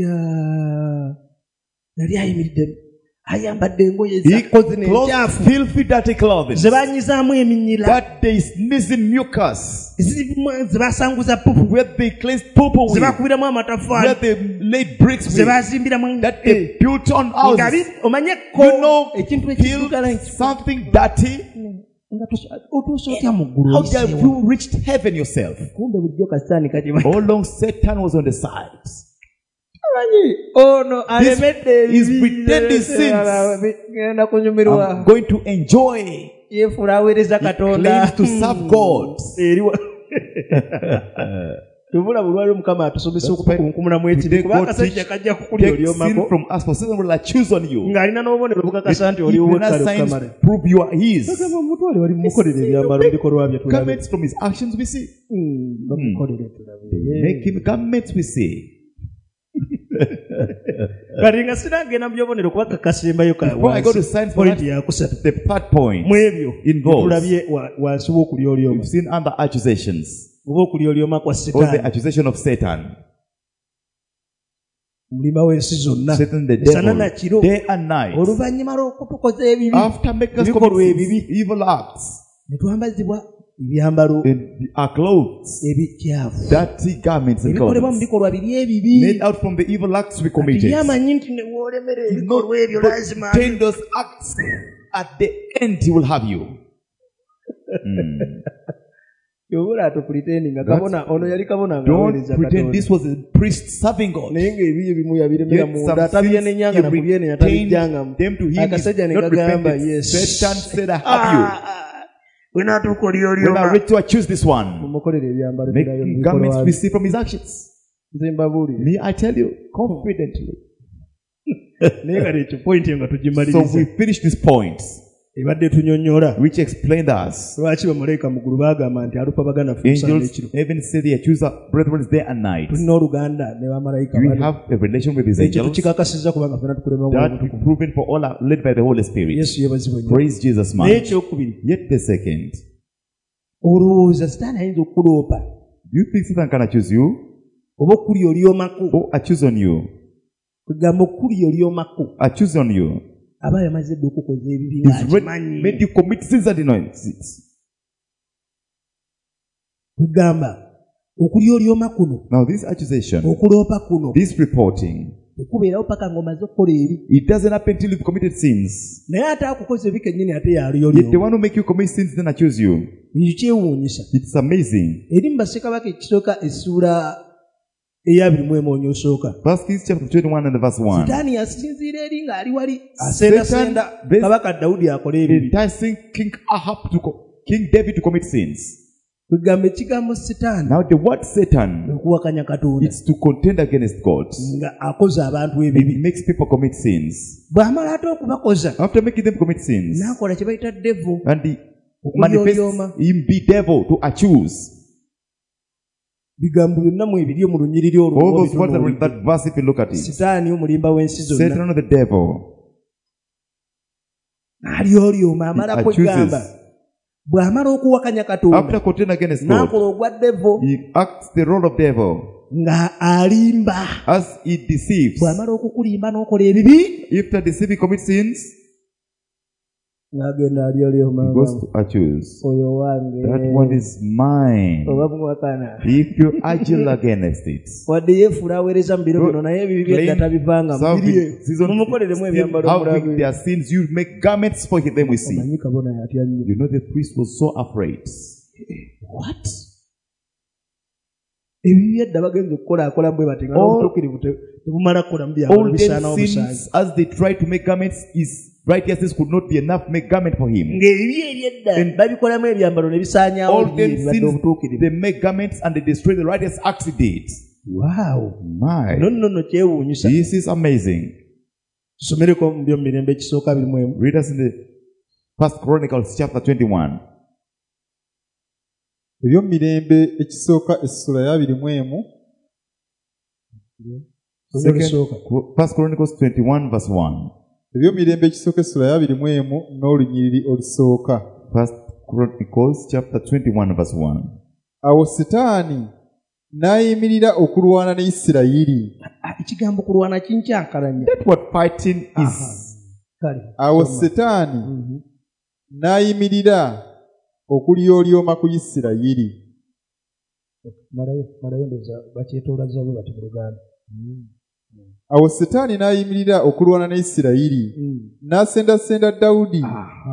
Yali ayimiridde ayambadde engoye ez'ekko n'ekyafu, filthy dirty clothing, ze baanyizaamu eminyira, that they sneeze in mucus, ze basanguza pupu, where they cleanse purple with, ze bakubiramu amatafaali, where they laid bricks with, ze bazimbiramu, that they built on houses. Omanye ko ekintu ekidugala something dirty. How have you reached heaven yourself? All along Satan was on the sides. This is pretending sins. I'm going to enjoy. He claims to serve God. Today God take sin from us, for Satan will choose on you. Even as signs prove you are his. Garments from his actions we see. They make him garments we see. Before I go to signs for that, the third point involves, you've seen under accusations, or the accusation of Satan. Satan the devil, day and night, after making us commit evil acts, our clothes, dirty garments and clothes, made out from the evil acts we committed. Not obtain those acts, at the end he will have you. Don't pretend this was a priest serving God. Yet some sins he retained them to him, not repented. Satan said, I have you. When I read to choose this one, make garments we see from his actions. Me, I tell you, confidently. So we finish this point, which explained us. Angels even say they accuse our brethren day and night. We have a relation with these angels that we proven for all are led by the Holy Spirit. Praise Jesus, man. Yet the second, you think Satan can accuse you? Or accuse on you? Accuse on you. He's made you commit sins and annoyances. Now this accusation, this reporting, it doesn't happen until you've committed sins. Yet they want to make you commit sins then accuse you. It's amazing. 1 Kings chapter 21 and verse 1. Satan enticing King Ahab King David to commit sins. Now the word Satan is to contend against God. It makes people commit sins. After making them commit sins, and he manifests him be devil to accuse. All those words that are in that verse, if you look at it, Satan the devil, he accuses. bw'amala okuwakanya Katonda after contending against God, n'akola ogwa devil he acts the role of devil nga alimba. as he deceives. Bw'amala okukulimba n'okola ebibi, After deceiving, commits sins, n'agenda ali oli he omama goes to accuse. oyo wange That one is mine. oba muwakana. If you argue against it, wadde yeefuula aweereza mu biro bino naye ebibi byedda tabivanga mumukoleremu ebyambalo having their sins, you make garments for them, we see. omanyi kabona yatya nnyo. You know the priest was so afraid. What? Ebibi byedda bagenza okukolaakola bwe bati nga n'obutuukirivu tebumala kukola mu byambalo All bisaana them obusaanyi. sins, as they tried to make garments, his righteousness could not be enough to make garment for him. ng'ebibi ebyedda babikolamu ebyambalo ne bisaanyaawo All them bibadde sins, obutuukirivu. they make garments and they destroy the righteous acts he did. Wow. My, nonnono kyewuunyisa. this is amazing. tusomereko mu byomumirembe ekisooka 21. Read us in the First Chronicles chapter 21. Ebyomumirembe ekisooka essula ya 21. First Chronicles 21 verse 1. Ebyomumirembe ekisooka essula ya 21 n'olunyiriri olusooka. First Chronicles chapter 21 verse 1. Awo Setaani n'ayimirira okulwana ne Isirayiri. Ekigambo kulwana kinkyankalanya. That's what fighting is. Awo Setaani n'ayimirira okulyolyoma ku Isirayiri. Malayo ndoza bakyetoolaza bwe bati mu Luganda. Awo Setaani n'ayimirira okulwana ne Isirayiri. N'asendasenda Dawudi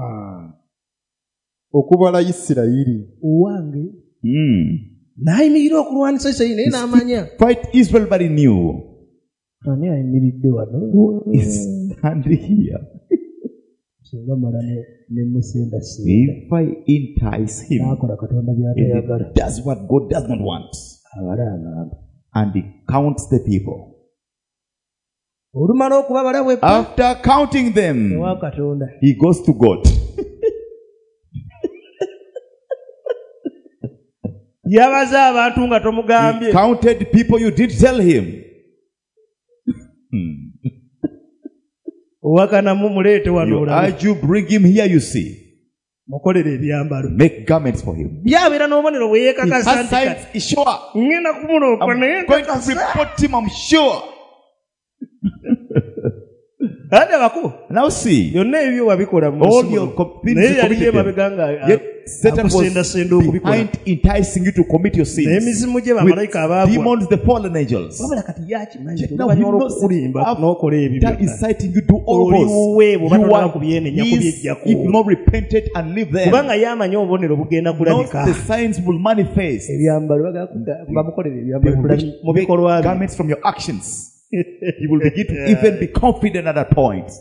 okubala Isirayiri. Owange n'ayimirira okulwanisa Isirayiri naye n'amanya. Fight Israel, but he knew. Ani ayimiridde wano? Who is standing here? Singa mala nemusenda senda. If I entice him, n'akola Katonda by'atayagala. he does what God does not want. Abalanga. And he counts the people. Olumala okubabala bwe After counting them, ewa Katonda. he goes to God. Yabaza abantu nga tomugambye. He counted people, you did tell him. Owakana mumuleete wano You olabe. urge you, bring him here, you see. Mukolere ebyambalo. Make garments for him. Byabeera n'obubonero bwe He yeekakasa has nti signs, kati he's sure. ngenda kumuloopa naye I'm going to report him, I'm sure. ate abako Now see, byonna ebyo wabikola mu all nsi your muno. companies naye you yali committed yemabega nga yet Satan akusendasenda was okubikola. behind enticing you to commit your sins. n'emizimu gye With bamalayika abaagwa demons, the fallen angels. wabula kati yakimanyi Now he oluvannyuma knows lw'okukulimba n'okola ebyo that is citing you to all oli those. wuwe bw'oba You tolaba are kubyenenya his kubyejjako if not repented and live there. kubanga yamanyi obubonero bugenda Not kulabika. the signs will manifest. ebyambalo bamukolera They ebyambalo will mu make bikolwa bye. garments from your actions. You will begin to even be confident at that point.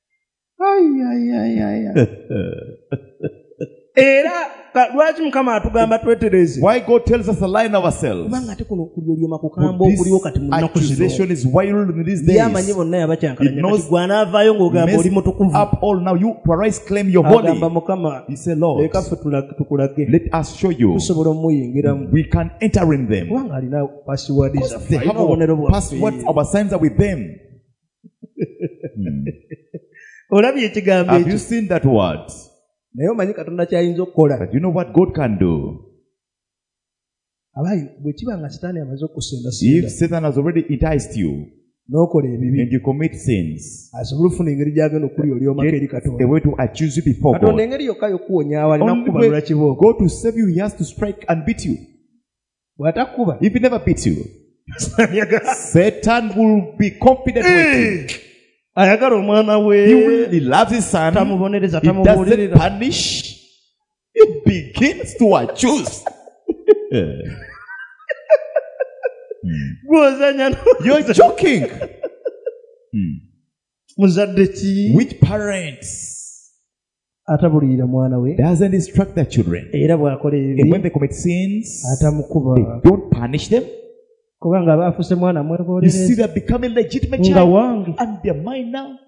Era lwaki Mukama atugamba twetereze? Why God tells us to line ourselves? Kubanga ate kuno okulyolyooma kukamba okuliwo kati mu This nnaku zino. accusation is wild in these days. Yamanyi bonna yabakyankalanya He knows kati gwe anaavaayo ng'ogamba oli mutukuvu. up all now. You to arise, claim you're holy. Agamba Mukama He said, Lord, leka ffe tukulage let us show you. tusobola omuyingiramu We can enter in them. kubanga alina password They zaffe have alina obubonero our bwaffe. passwords, our signs are with them. Olabye ekigambo Have you ekyo seen that word? naye omanyi Katonda kyayinza okukola. But you know what God can do? Abayi bwe kiba nga Setaani amaze okusendasenda If Satan has already enticed you n'okola ebibi and you commit sins, asobola ofuna engeri gy'agenda okulyolyoomako eri get Katonda. a way to accuse you before Katonda God. engeri yokka y'okuwonyaawo alina Only kukubalula way kibooko. God to save you, He has to strike and beat you. Bw'atakkuba If He never beats you, Satan will be confident with you. ayagala omwana He we loves his son. tamubonereza He doesn't tamubuulirira. punish. He begins to accuse. Gw'ozanya You're joking. muzadde ki Which parents atabulirira mwana we doesn't instruct their children? era bw'akola And when ebibi they commit sins, atamukuba they don't punish them. kubanga aba afuse mwana You see, mwekolereza they're becoming legitimate nga child. wange. And they're mine now.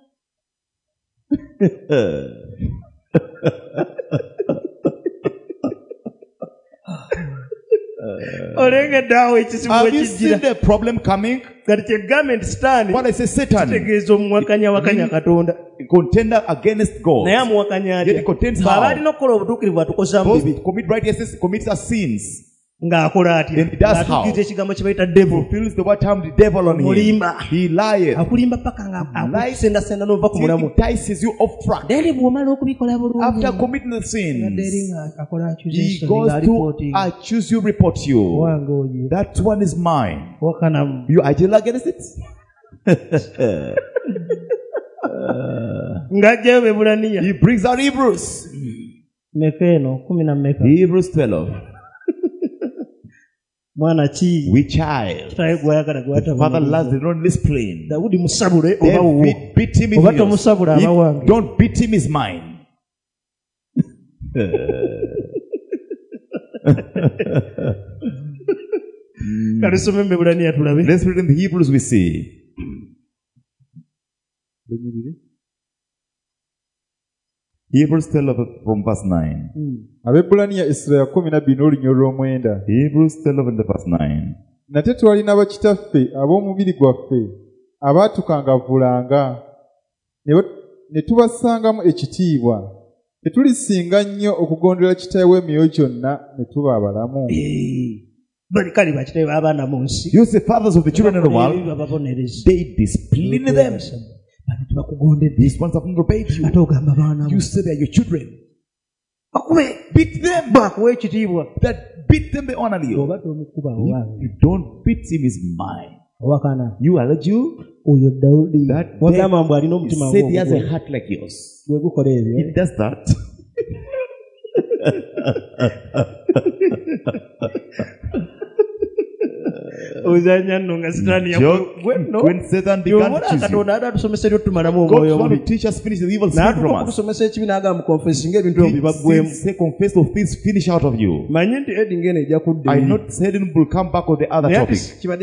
olengedde awo ekizibu Have you seen ekijjira the problem coming? kati kyegambe nti Setaani When I say Satan, kitegeeza omuwakanyawakanya Katonda. contender against God. Yet he contends how? Those who commit righteousness commit sins. ng'akola atya ng'atuukiriza ekigambo kye bayita devil fulfills the word termed devil on him. He lies. akulimba paka ng'akusendasenda n'ova ku mulamu entices you off track. then bw'omala okubikola bulungi after committing the sins akola he goes to accuse you, report you. wange oyo That one is mine. wakanamu You are still against it. ng'ajjayo Bebulaniya He brings out Hebrews. meka eno 10 Hebrews 12. mwana ki We child. kitaye gwayagala Father loves the not discipline. Dawudi musabule oba wuwo Beat him oba if tomusabula aba wange don't beat him is mine. kalusome Bebulaniya tulabe. Let's read in the Hebrews we see. Hebrews 12 from verse 9. Abebulaniya Isaya 12 olunyolo lw'omwenda. Hebrews 12 and verse 9. Nate twalina bakitaffe ab'omubiri gwaffe abaatukangavvulanga ne tubasangamu ekitiibwa. Tetulisinga nnyo okugondera kitaawe w'emyoyo gyonna ne tuba abalamu. Kale bakitaye b'abaana mu nsi You see, fathers of the children in the world, they discipline them. These ones have not obeyed you. You say they are your children. Beat them. That beat them, they honor you. You don't beat him is mine. You are a Jew. That he said he has a heart like yours. He does that. When Satan began to choose you, God wanted to teach us finish the evil spirit from us. Say confess of things finish out of you. I not said it will come back on the other topic.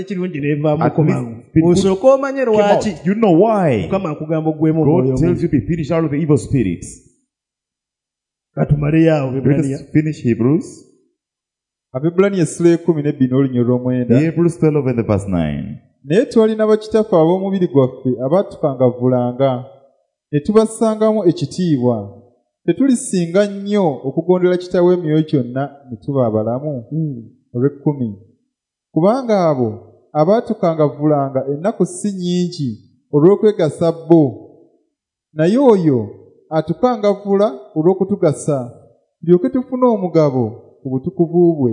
You know why? God tells you be finished out of the evil spirits. Let us finish Hebrews. Abebulaniya Isula 12 olunyolo lw'omwenda. Hebrews 12 and verse 9. Naye twalina bakitaffe ab'omubiri gwaffe abaatukangavvulanga ne tubasangamu ekitiibwa. Tetulisinga nnyo okugondera kitaawe w'emyoyo gyonna ne tuba abalamu. Olw'ekkumi. Kubanga abo abaatukangavvulanga ennaku si nnyingi olw'okwegasa bo. Naye oyo atukangavvula olw'okutugasa tulyoke tufune omugabo obutukuvu bwe.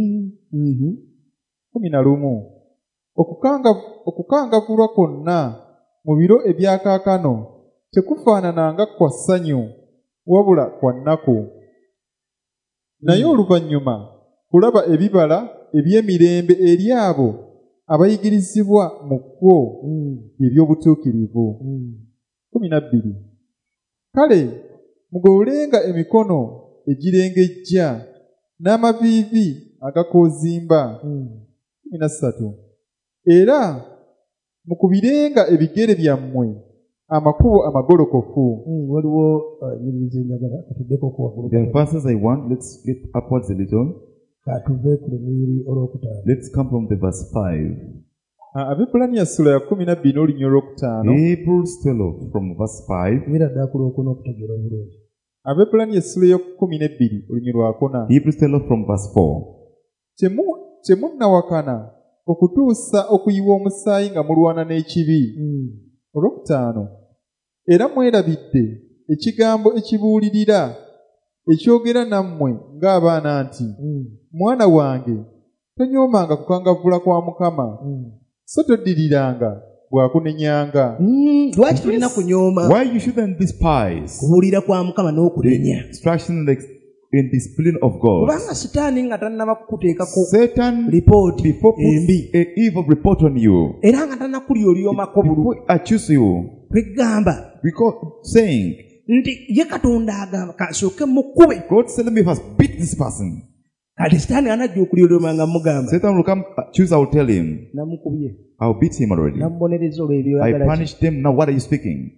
11. Okukangavulwa kwonna mu biro ebyakaakano tekufaanananga kwa ssanyu wabula kwa nnaku. Naye oluvannyuma kulaba ebibala eby'emirembe eri abo abayigirizibwa mu kwo eby'obutuukirivu. 12. Kale mugobulenga emikono egirengejja n'amaviivi agakoozimba. 13. Era mukubirenga ebigere byammwe amakubo amagolokofu. Waliwo nyiriza enjagala katuddeko ku waggulu. There are verses I want. Let's get upwards a little. Katuve ku lunyiriri olwokutaano. Let's come from the verse 5. Abebulaniya Isula 12 olunyolo lwokutaano. Hebrews 12 from verse 5. Mira ddala ku lwokuna okutegeera obulungi. Abebulaniya Isula 12 olunyolo lwakuna. Hebrews 12 from verse 4. Temunnawakana okutuusa okuyiwa omusaayi nga mulwana n'ekibi. Olwokutaano. Era mwerabidde ekigambo ekibuulirira ekyogera nammwe ng'abaana nti mwana wange tonyoomanga kukangavvula kwa Mukama so toddiriranga bw'akunenyanga. Lwaki tulina kunyooma? Why you shouldn't despise kubuulira kwa Mukama n'okunenya instruction in discipline of God. Kubanga Sitaani nga tannaba kukuteekako Satan report before puts an evil report on you, era nga tannakulyolyoomako before accuse you, kwegamba because saying nti ye Katonda agamba kasooke mukube. God said me first beat this person. Kati Sitaani anajja okulyolyooma nga mugamba. Satan will come accuse. I will tell him Namukubye. I'll beat him already. Namubonereza olw'ebyo. I punished them. Now what are you speaking?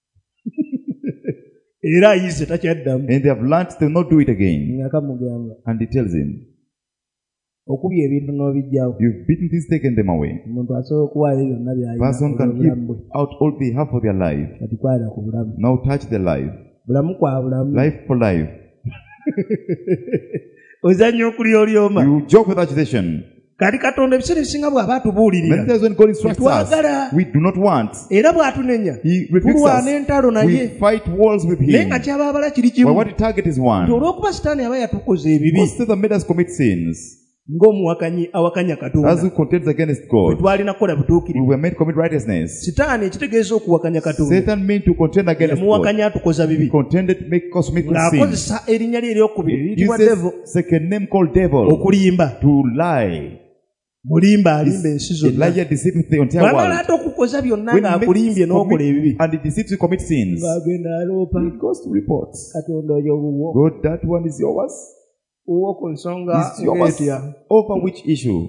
Era ayise takyaddamu. And they have learned to not do it again. Nga kamugamba. And he tells him. You've beaten things, taken them away. Person can give out all they have for their life. Now touch their life. Life for life. You joke with agitation. Many times when God instructs us, we do not want. He rebukes us. We fight wars with Him. But what the target is one. Because Satan made us commit sins. As we contend against God, we were made to commit righteousness. Satan meant to contend against God. He contended to make us commit sin. He uses second name called devil to lie. Elijah deceived the entire world. And he deceives to commit sins. He goes to report. God, that one is yours. Is yours over which issue?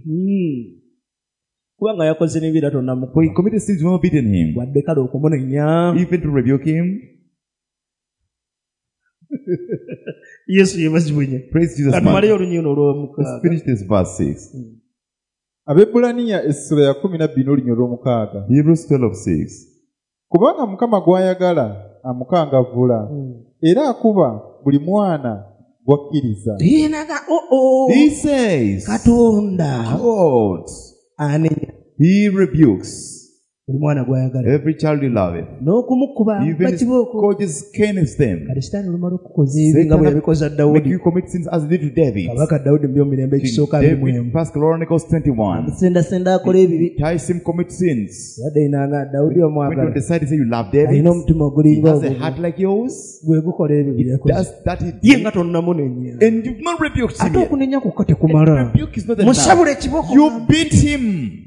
For he committed sins, we have beaten him. Even to rebuke him. Praise Jesus. Let's finish this verse 6. Abebulaniya essula ya 12:6. Hebrews 12:6. Kubanga Mukama gwayagala amukangavvula era akuba buli mwana gwakkiriza. He says, God, He rebukes every child he loveth. Even his coaches canest them. Satan make you commit sins as he did to David. David, 1 Chronicles 21. Ties him commit sins. When you decide to say you love David, he has a heart like yours. It does that. And you've not rebuked him yet. And rebuke is not enough. You beat him.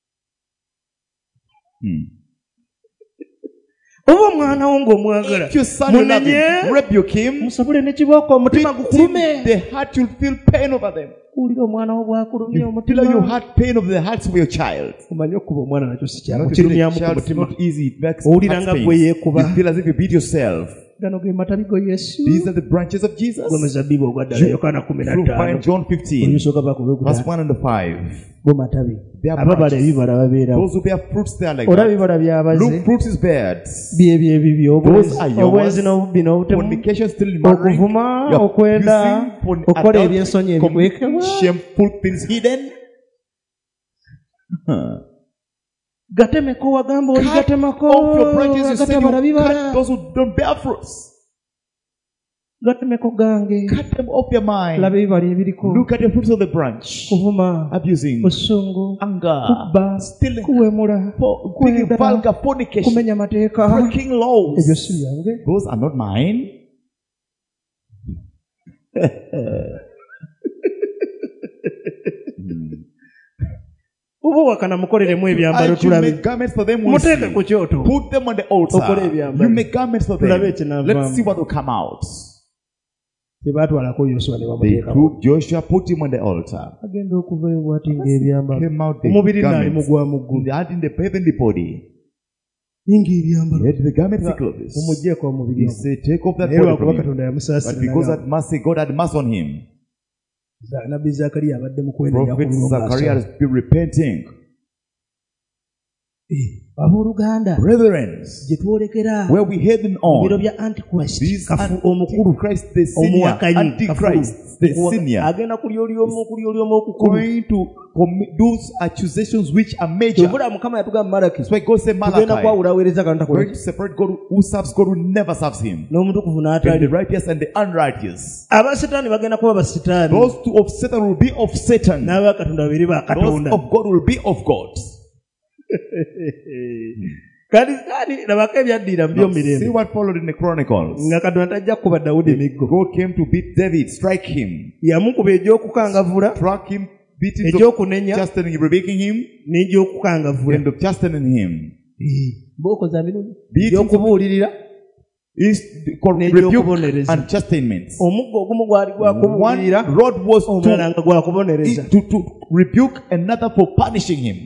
If your son will love him, rebuke him, beat him, the heart will feel pain over them. You feel your heart pain over the hearts of your child. It's not easy, it makes heart pain. You feel as if you beat yourself. These are the branches of Jesus. Find John 15, verse 1 and 5. They are branches. Those who bear fruits, they are like that. Look, fruits is bad. Those are yours. Fornication, still marrying. You're using shameful things hidden. Cut off your branches, you said you cut those who don't bear fruits. Cut them off your mind. Look at the fruits of the branch. Abusing, anger, stealing, being vulgar, fornication, breaking laws. Those are not mine. Ubowakana mukoleremu ebyambalo tulabe. Muteeke ku kyoto. Put them on the altar. You make garments for them. Let's see what will come out. They took Joshua, put him on the altar. Came out the garments. They had in the heavenly body. Let the garments and clothes. He said, take off that body from him. But because that mercy, God had mercy on him. Prophet Zachariah has been repenting. Brethren, where we heading on? This Antichrist, the senior, Antichrist, the senior, going to commit those accusations which are major. That's why God said Malachi, going to separate God who serves God who never serves Him, and the righteous and the unrighteous. Those two of Satan will be of Satan. Those of God will be of God. See what followed in the Chronicles. God came to beat David, strike him, struck him, beat him, chastening him, rebuking him, and of chastening him. Beat him is rebuke and chastenment. One rod was to rebuke, another for punishing him.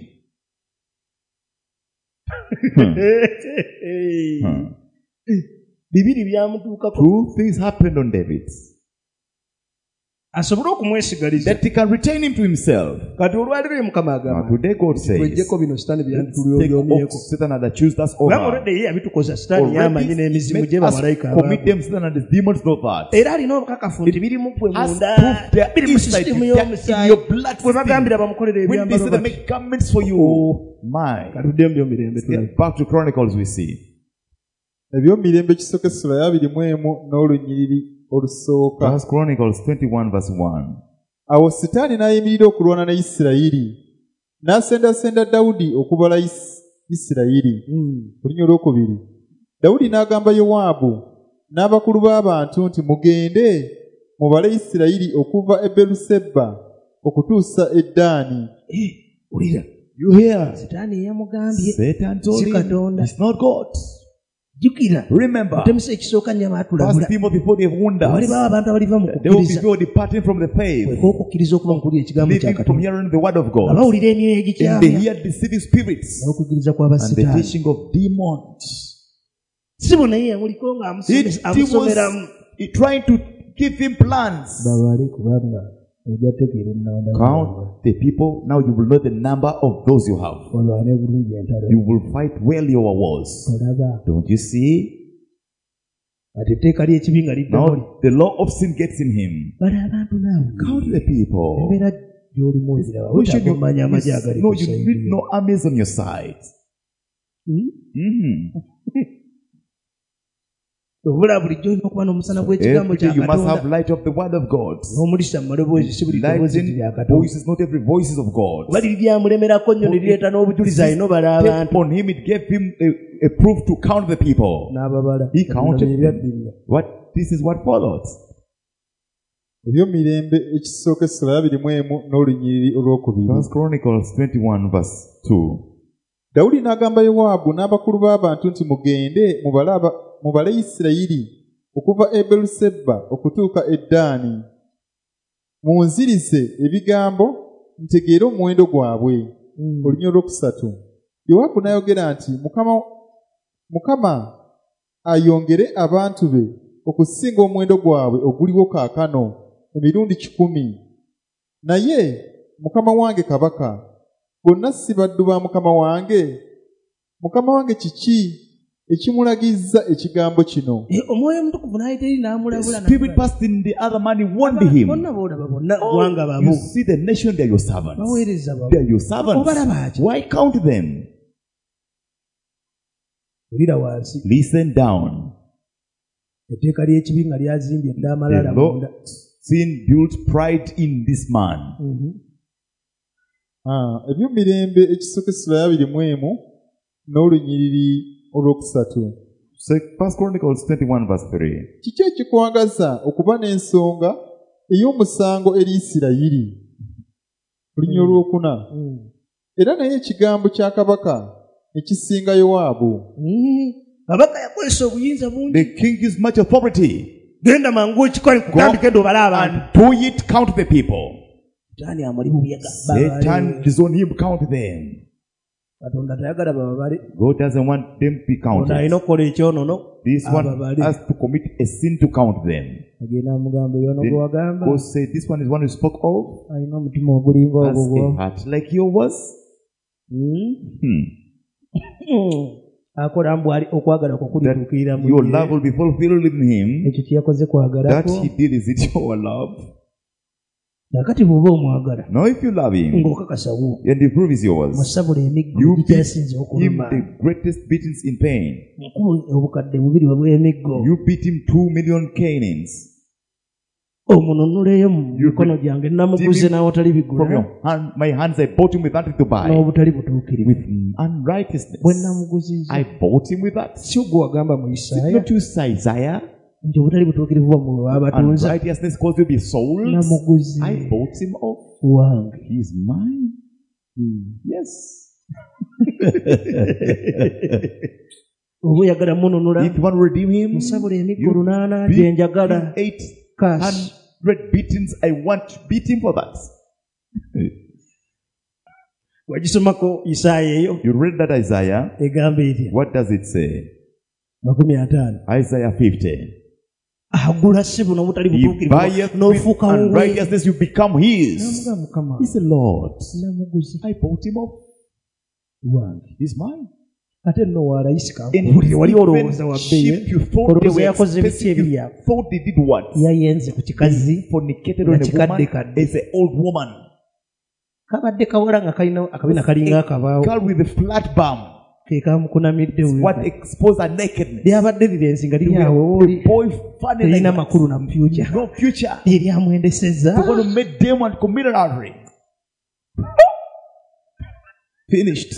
Two things happened on David. asobole okumwesigaliza that he can retain him to himself. kati olwaliro mukama Now today God says, agamba bino sitaani take off Satan and accuse us over. olwedde ye yabitukoza sitaani yamanyi n'emizimu gye bamalayika commit them, Satan and his demons know that. era alina obukakafu nti birimu pwe munda biri mu Inside sisitimu in y'omusaayi your blood bwe bagambira system. bamukolera When they ebyambalo say they bati make garments for you, my. katudde mu mirembe Get back to Chronicles, we see. ebyomirembe ekisooka essula ya 21 n'olunyiriri olusooka. First Chronicles 21 verse 1. Awo Sitaani n'ayimirira okulwana ne Isirayiri, n'asendasenda Dawudi okubala Isirayiri. Olunya olwokubiri. Dawudi n'agamba Yowaabu n'abakulu b'abantu nti mugende mubale Isirayiri okuva e Beeruseba okutuusa e Ddaani. ulira You hear? sitaani yamugambye Satan told si him, Katonda. it's not God. jjukira Remember, otemisa ekisooka nnyama atulabula First Timothy 40 wonders. walibawo abantu abaliva mu There will be kukkiriza people departing from the faith, okukkiriza okuba mu kuwulira ekigambo kya living from Katonda hearing the word of God, abawulira emyoyo and they egikyamya hear deceiving spirits n'okukkiriza and the kw'abasitaani teaching of demons. si bonaye yamuliko ng'amusomeramu He trying to give him plans. babali kubanga ojja tegeera ennamba Count the people. Now you will know the number of those you have. olwane bulungi entalo You will fight well your wars. olaba Don't you see? ate etteeka ly'ekibi nga liddemuli Now the law of sin gets in him. bali abantu naawe Count the people. embeera gy'olimu oziraba otakumanya amagye agali No, you need no armies on your side. obula bulijjo olina okuba n'omusana gw'ekigambo Every kya day you must have Katonda light of the word of God. n'omulisa mu maloboozi si buli ddoboozi Lighten lya Katonda voices, not every voices of God. kuba liri lyamulemerako nnyo ne lireeta n'obujulizi alina obala abantu On him it gave him a proof to count the people. n'ababala He counted them. ebyaddirira What? This is what followed. Ebyomirembe ekisooka essula ya 21 n'olunyiriri olwokubiri. First Chronicles 21 verse 2. Dawudi n'agamba Yowaabu n'abakulu b'abantu nti mubale Isirayiri okuva e Beeruseba okutuuka e Ddaani. Munzirize ebigambo ntegeere omuwendo gwabwe. Olunya olwokusatu. Yowaabu n'ayogera nti Mukama ayongere abantu be okusinga omuwendo gwabwe oguliwo kaakano emirundi 10. Naye mukama wange kabaka, bonna si baddu ba mukama wange? Mukama wange kiki ekimulagizza ekigambo kino? omwoyo omutukuvu n'ayita eri n'amulabula The spirit passed in the other man, he warned him. bonna boolaba bonna gwanga You babo see the nation, they are your servants. baweereza babo They are your servants. obalaba ki Why count them? olira wansi Listen down. etteeka ly'ekibi nga lyazimbye dda amalala The law, munda sin built pride in this man. Ebyomirembe ekisooka essula ya 21 n'olunyiriri olwokusatu. First Chronicles 21 verse 3. Kiki ekikwagaza okuba n'ensonga ey'omusango eri Isirayiri? Olunya olwokuna. Era naye ekigambo kya kabaka ekisinga Yowaabu. kabaka yakozesa obuyinza bungi The king is much authority. genda mangu ekikole kugambike ndo obala abantu And do it, count the people. sitaani amuli mu Satan is on him, count them. katonda tayagala bababale God doesn't want them to be ono counted. alina okukola ekyonono This one ababale has to commit a sin to count them. agenda amugamba yono gwe wagamba God said, this one is one you spoke of. alina omutima ogulinga Has ogwo a heart like yours. akola mbwali okwagala kwo kulituukirira mu Your ye. love will be fulfilled in him. ekyo kyeyakoze That kwagalako he did, is it your love? nakati bw'oba omwagala Now if you love him, ng'okakasa wo and the proof is yours, musabula emiggo you gigyasinze him okuluma the greatest beatings in pain. obukadde bubiri bw'emiggo You beat him 2 million canines. omununuleyo mu mikono gyange namuguze n'awatali From bigula your hand, my hands I bought him with nothing to buy. n'obutali butuukirivu With unrighteousness. bwe namuguziza I bought him with that. si ogwe wagamba mu Did isaaya not you say Isaiah? nti obutali butuukirivu bwa abatunza Unrighteousness caused you to be sold. namuguzi I bought him off. wange He is mine. Yes. oba oyagala mununula If you want to redeem him, musabula emiggo you 8 beat gye njagala him Cash. 800 beatings. I want to beat him for that. wagisomako isaaya eyo You read that Isaiah. egamba etya What does it say? 50 Isaiah 50. agula ssebo n'obutali He butuukirivu buyeth n'ofuuka with wowe. unrighteousness, you become his. N'amuga Mukama, He's the Lord. namuguze I bought him up. wange. He's mine. Ate nno waalayisika In nkuwulire wali olowooza wabbeeye sheep, you thought they olowooza were yakoze biki expensive. ebiri You awo. thought they did what? Yayenze ku kikazi Fornicated nga on a kikadde woman kadde. as an old woman. Kabadde kawala nga kalina akabina kalinga akabaawo Girl with a flat bum. ke kamukunamidde What exposed her nakedness. lyabadde lirenzi nga liri awo The boy funny like terina that. makulu na fyuca No future. lye lyamwendesezza They're going to make them and commit adultery. Finished.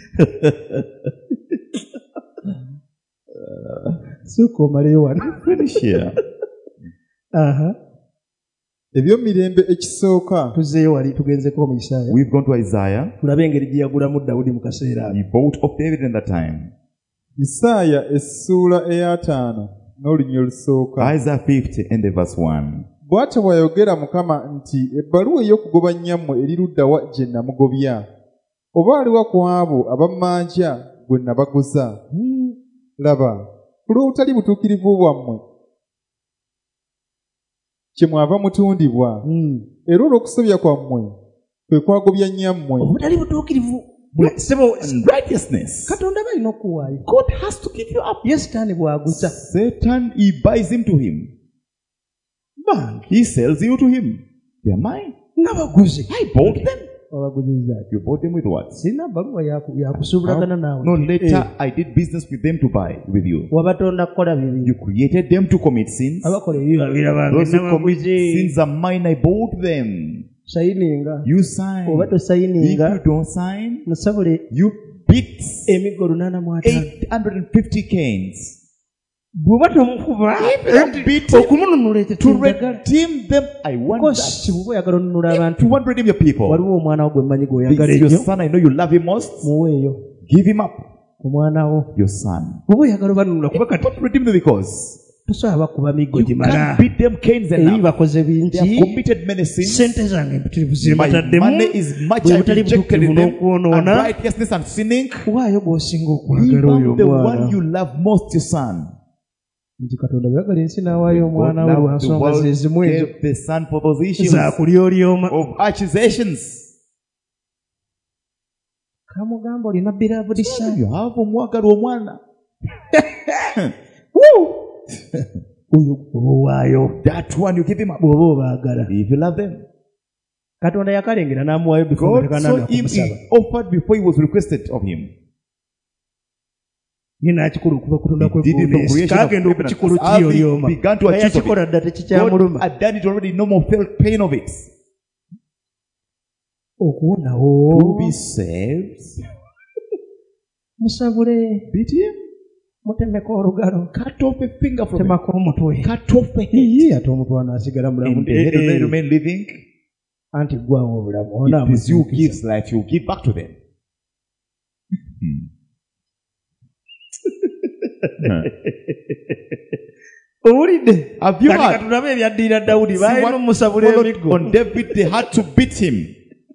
sooka omaleyo wano. Finish here. Aha. ebyomirembe ekisooka tuzzeeyo wali tugenzeko mu Isaaya We've gone to Isaiah. tulabe engeri gye yagulamu Dawudi mu kaseera He bought of David in that time. Isaaya essuula eya 5 n'olunyiriri olusooka. Isaiah 50 and the verse 1. Bw'atyo bw'ayogera Mukama nti ebbaluwa ey'okugoba nnyammwe eri ludda wa gye namugobya? Oba aliwa ku abo abamanja gwe nabaguza? Laba, ku lw'obutali butuukirivu bwammwe kyemwava mutundibwa, era olw'okusobya kwammwe kwe kwagobya nnyammwe. obutali butuukirivu Righteousness. Katonda balina okuwaayo. God has to give you up. Ye Sitaani bw'aguza Satan, he buys him to him. He sells you to him. They are mine. n'abaguzi I bought them. abaguzizza You bought them with what? sirina bbaluwa yakusuubulagana naawe. No, later I did business with them to buy with you. wabatonda kukola bibi You created them to commit sins. abakola ebiba birabange Those who commit n'abaguzi sins are mine. I bought them. sayininga You sign. oba If tosayininga you don't sign, musabule you beat emiggo 850 850 canes. bw'oba tomukuba okumununula ekyo To tinjagala redeem them, I want kosi that. bw'oba oyagala onunula abantu You want to redeem your people. waliwo omwana wo gwe mmanyi gw'oyagala This is your ennyo son. I know you love him most. muweeyo Give him up. omwana wo Your son. bw'oba oyagala obanunula kuba kati Don't redeem them because tosobola bakuba miggo you gimala can't beat them canes ebi enough. bakoze They bingi have committed many sins. sente zange mpitirivu My ziribataddemu money is much bwe I've butali injected butuukirivu in them, and n'okwonoona righteousness and sinning. waayo gw'osinga Give okwagala oyo up the one omwana you love most, your son. nti katonda bweyagala ensi n'awaayo God omwana we lwa loved the nsonga world, ze zimu ezo gave the son for those issues za kulyolyoma of accusations. kamugamba olina beloved son You have omwagalwa omwana. oyo owaayo That one you give him up. bw'oba obaagala If you love them. katonda yakalengera n'amuwaayo before God tekanana saw him, kumusaba he offered before he was requested of him. ye n'akikola okuva kutonda He did it from creation of kagenda heaven and okukikola earth. As he kiyolyoma began to nga achieve of yakikola it. dda God tekikyamuluma had done it already, no more felt pain of it. okuwonawo To be saved, musabule beat him, mutemeko olugalo cut off a finger from him, temako omutwe cut off the head, ye ate omutwe anaasigala mulamu and the head will remain living. anti gwawo obulamu It is you who gives life, you give back to them. owulidde Have you kati heard? katulabe ebyaddirira Dawudi See baalina what omusabula followed emiggo on David, they had to beat him.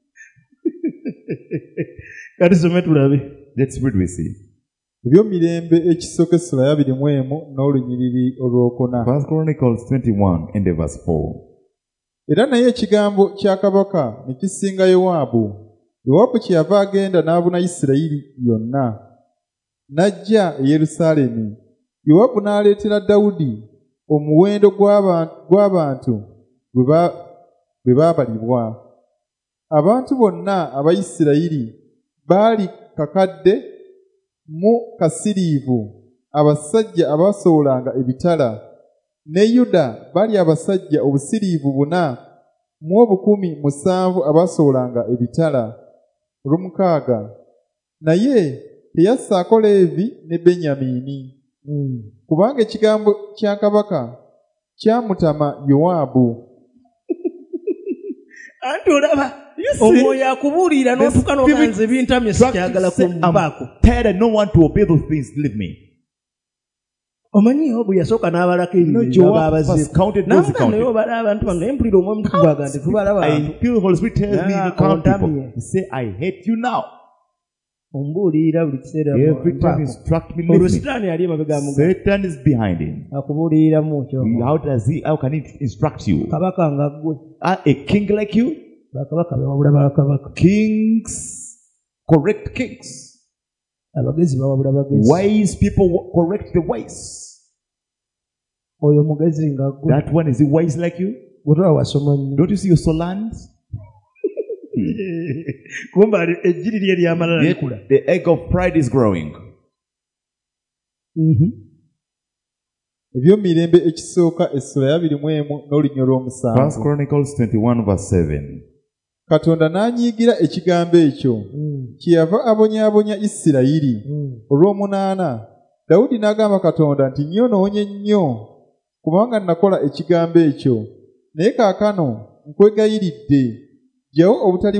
kati some tulabe Let's read, we see. Ebyomirembe ekisooka essula ya 21 n'olunyiriri olwokuna. 1 Chronicles 21 and the verse 4. Era naye ekigambo kya kabaka ne kisinga Yowaabu. Yowaabu kyeyava agenda n'abuna Isirayiri yonna. N'ajja e Yerusaalemi. Yowaabu n'aleetera Dawudi omuwendo gw'abantu bwe baabalibwa. Abantu bonna aba Isirayiri baali kakadde mu kasiriivu, abasajja abaasowolanga ebitala. Ne Yuda bali abasajja obusiriivu 4 mu 17,000 abaasowolanga ebitala. 6 naye teyassaako Leevi ne Benyamini. Kubanga ekigambo kya kabaka kyamutama Yowaabu. anti olaba omwoyo akubuulira n'otuka n'oganza ebintamye sikyagala kumubaako tired and no one to obey those things, leave me. omanyi Yobu yasooka n'abalako Joab was counted, those he counted. naye obala abantu bano naye mpulira omwe mutukubaga nti tubala I bantu feel the Holy Spirit tells me to count people. Ontamye. He say, I hate you now. ombuulira buli kiseera every time you instruct me, listen. Sitaani ali emabega mu Satan is behind him. akubuuliriramu kyo. How can he instruct you? Kabaka nga ggwe. A king like you? Bakabaka bawabula bakabaka. Kings correct kings. Abagezi bawabula bagezi. Wise people correct the wise. Oyo mugezi nga ggwe. That one, is he wise like you? Bw'otwala wasoma nnyo. Don't you see your Solans? Kumba ejjiri lye ly'amalala likula. The egg of pride is growing. Ebyomirembe ekisooka essula 21 n'olunnyo lw'omusanvu. 1 Chronicles 21:7. Katonda n'anyiigira ekigambo ekyo kyeyava abonyaabonya Isirayiri. Olw'omunaana Dawudi n'agamba Katonda nti nnyonoonye nnyo kubanga nakola ekigambo ekyo, naye kaakano nkwegayiridde ggyawo obutali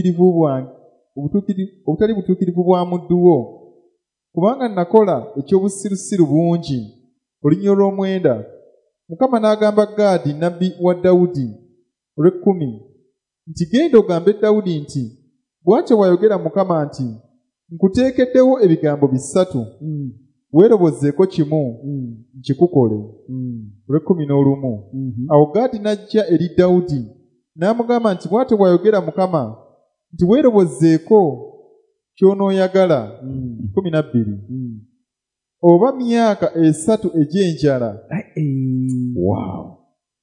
butuukirivu bwa muddu wo, kubanga nakola eky'obusirusiru bungi. Olunnyo lw'omwenda. Mukama n'agamba Gaadi nnabbi wa Dawudi olw'ekkumi nti genda ogambe Dawudi nti bw'atyo bw'ayogera Mukama nti nkuteekeddewo ebigambo 3, weerobozeeko kimu nkikukole. Olw'ekkumi-n'olumu. Awo Gaadi n'ajja eri Dawudi n'amugamba nti bw'atyo bw'ayogera Mukama nti weerobozeeko ky'onooyagala. 12. Oba myaka 3 egy'enjala. Wow.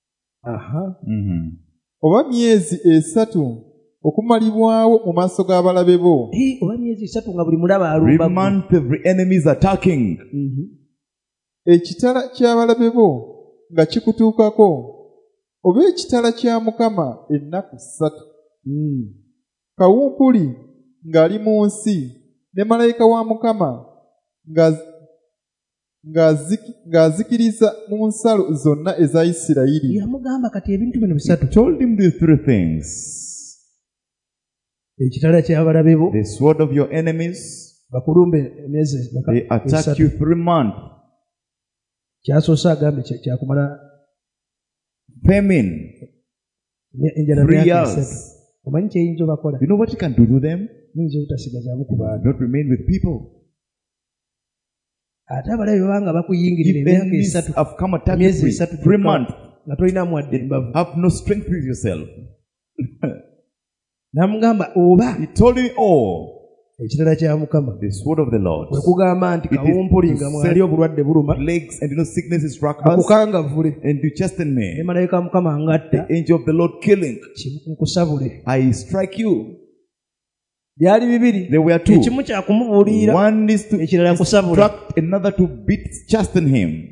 Oba myezi 3 okumalibwawo mu maaso g'abalabe bo. Oba myezi 3 nga buli mulaba alumba. 3 months every enemy is attacking. Ekitala ky'abalabe bo nga kikutuukako, oba ekitala kya Mukama ennaku 3. Kawumpuli ng'ali mu nsi, ne malayika wa Mukama ng'azikiriza mu nsalo zonna eza Isirayiri. Yamugamba kati ebintu bino 3. Told him the 3 things. Ekitala ky'abalabe bo. The sword of your enemies. Bakulumbe emyezi. They attack you 3 months. Kyasoose agambe kyakumala. Famine. 3 years. Omanyi kyeyinza obakola. You know what you can do to them? Muyinza obutasigazaamu ku bantu. Not remain with people. Ate abalabe banga bakuyingirira emyaka 3. Have come attack you 3 months. Nga tolinamu adde embavu. Have no strength with yourself. Namugamba oba. He told me all. Ekitala kya Mukama. The sword of the Lord. Bwe kugamba nti kawumpuli nga mwali obulwadde buluma. Plagues and sickness is struck us. Akukangavule. And you chasten me. Ne malayika Mukama ngatta. The angel of the Lord killing. Nkusabule. I strike you. Byali bibiri. There were 2. Ekimu kya kumubuulira. One is to instruct, another to chasten him.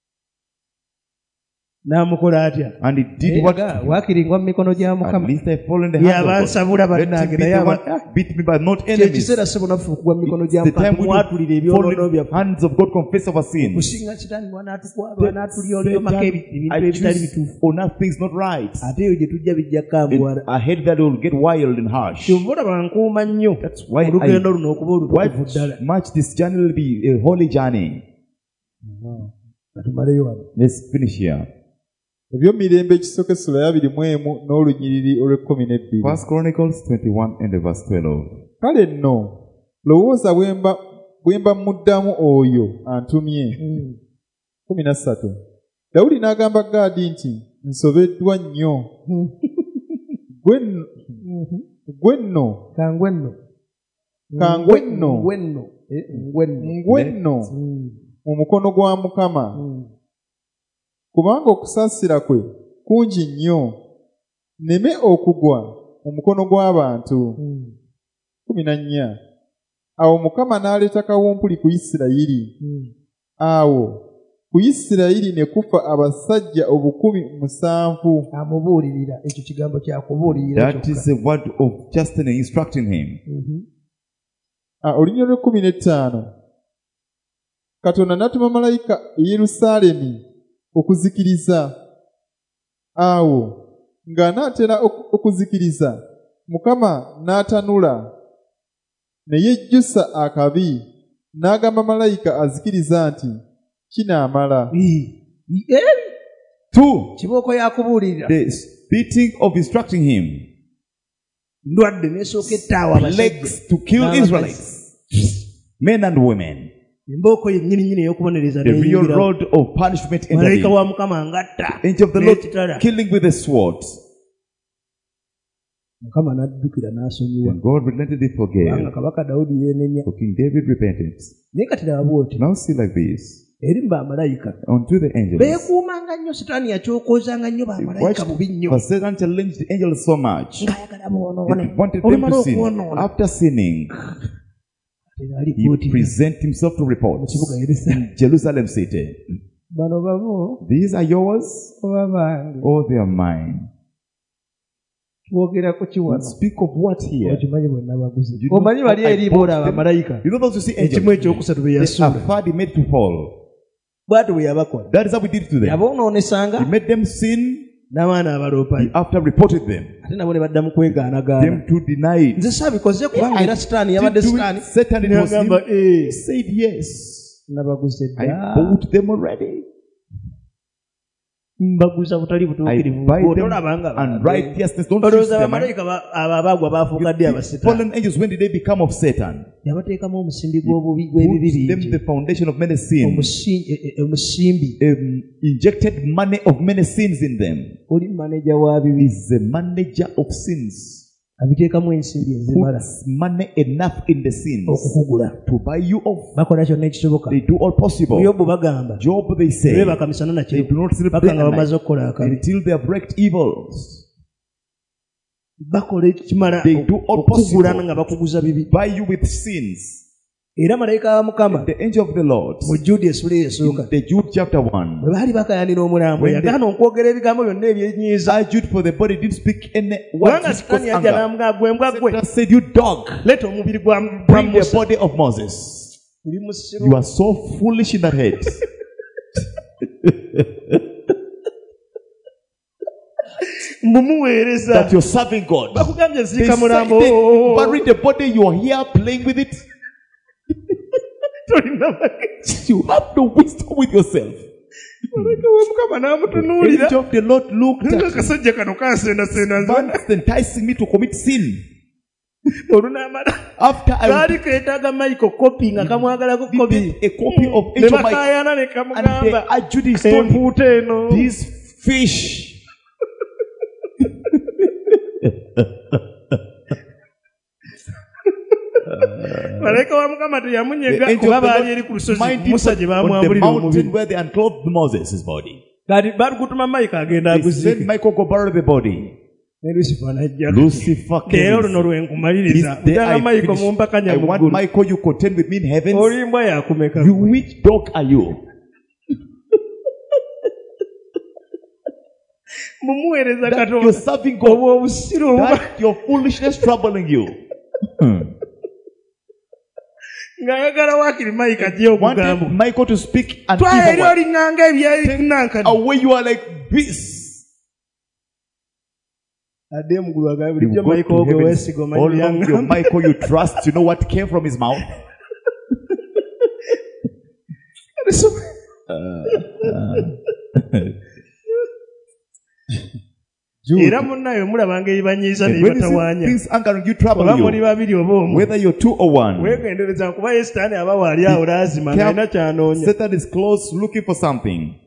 N'amukola atya. And he did what? Wakiringwa mu mikono gya Mukama. At least I fall in the hands of God. Yabansabula bannange naye beat me but not enemies. Ekiseera sebunafu kugwa mu mikono gya Mukama. Mwatulira ebyonoono byaffe. Hands of God confess our sins. Kusinga Sitaani bw'anaatukwaba n'atulyomako ebintu ebitali bituufu. Or nothing's not right. Ate eyo gye tujja bijja kambuwala. Ahead that will get wild and harsh. Kyova olaba nkuuma nnyo. That's why olugendo luno okuba olutukuvu ddala. Much this journey will be a holy journey. Katumaleyo wano. Let's finish here. Ebyomirembe ekisooka essula 21 n'olunyiriri olw'ekkumi-n'ebbiri. 1 Chronicles 21 and verse 12. Kale nno lowooza bwe mba muddamu oyo antumye. 13. Dawudi n'agamba Gaadi nti nsobeddwa nnyo. Gwe nno mu mukono gwa Mukama. Kubanga okusaasira kwe kungi nnyo, nneme okugwa mu mukono gw'abantu. 14. Awo Mukama n'aleeta kawumpuli ku Isirayiri. Awo ku Isirayiri ne kufa abasajja 7,000. Amubuulirira ekyo kigambo kya kubuulirira. That is a word of chastening, instructing him. Olunnyo lw'e15. Katonda n'atuma malayika e Yerusaalemi okuzikiriza. Awo ng'anaatera okuzikiriza, Mukama n'atanula ne yejjusa akabi, n'agamba malayika azikiriza nti kinaamala. 2. Kibooko yakubuulirira. The speaking of instructing him. Ndwadde n'esooka ettaawa abasajja. Plagues to kill Israelites. Men and women. The real rod of punishment in the angel of the Lord killing with a sword. And God relented it for Gael. For King David repented. Now see like this. Unto the angels. But Satan challenged the angels so much. He wanted them to sin. After sinning, he present himself to report in Jerusalem city. These are yours, or they are mine. Speak of what here? You know those who see angels, they are far made to fall. That is how we did to them. We made them sin. He after reported them. Them to deny it. Satan it was him. He said yes. I bought them already. I buy them and righteousness. Don't choose them. Fallen angels, when did they become of Satan? He put them the foundation of many sins. Injected money of many sins in them. Is the manager of sins. Puts money enough in the sins to buy you off. They do all possible. Job, they say, they do not sleep day and night until they have wreaked evils. They do all possible to buy you with sins. The angel of the Lord, in the Jude chapter 1, I Jude for the body didn't speak any words of anger. Satan said, you dog, bring the body of Moses. You are so foolish in that head. That you're serving God. They bury the body, you are here playing with it. You have no wisdom with yourself. The angel of the Lord looked at me, enticing me to commit sin. After I did a copy of Angel Mike, and they argued his story. This fish. The angel of the Lord on the mountain where they unclothed Moses' body. They sent Michael go borrow the body. Lucifer came. I want Michael, you contend with me in heaven. You, which dog are you? That you're serving God. That your foolishness troubling you. Wanted Michael to speak and away you are like beasts. All along your Michael you trust, you know what came from his mouth? When things anger you, trouble you, whether you're 2 or 1. Satan is close looking for something.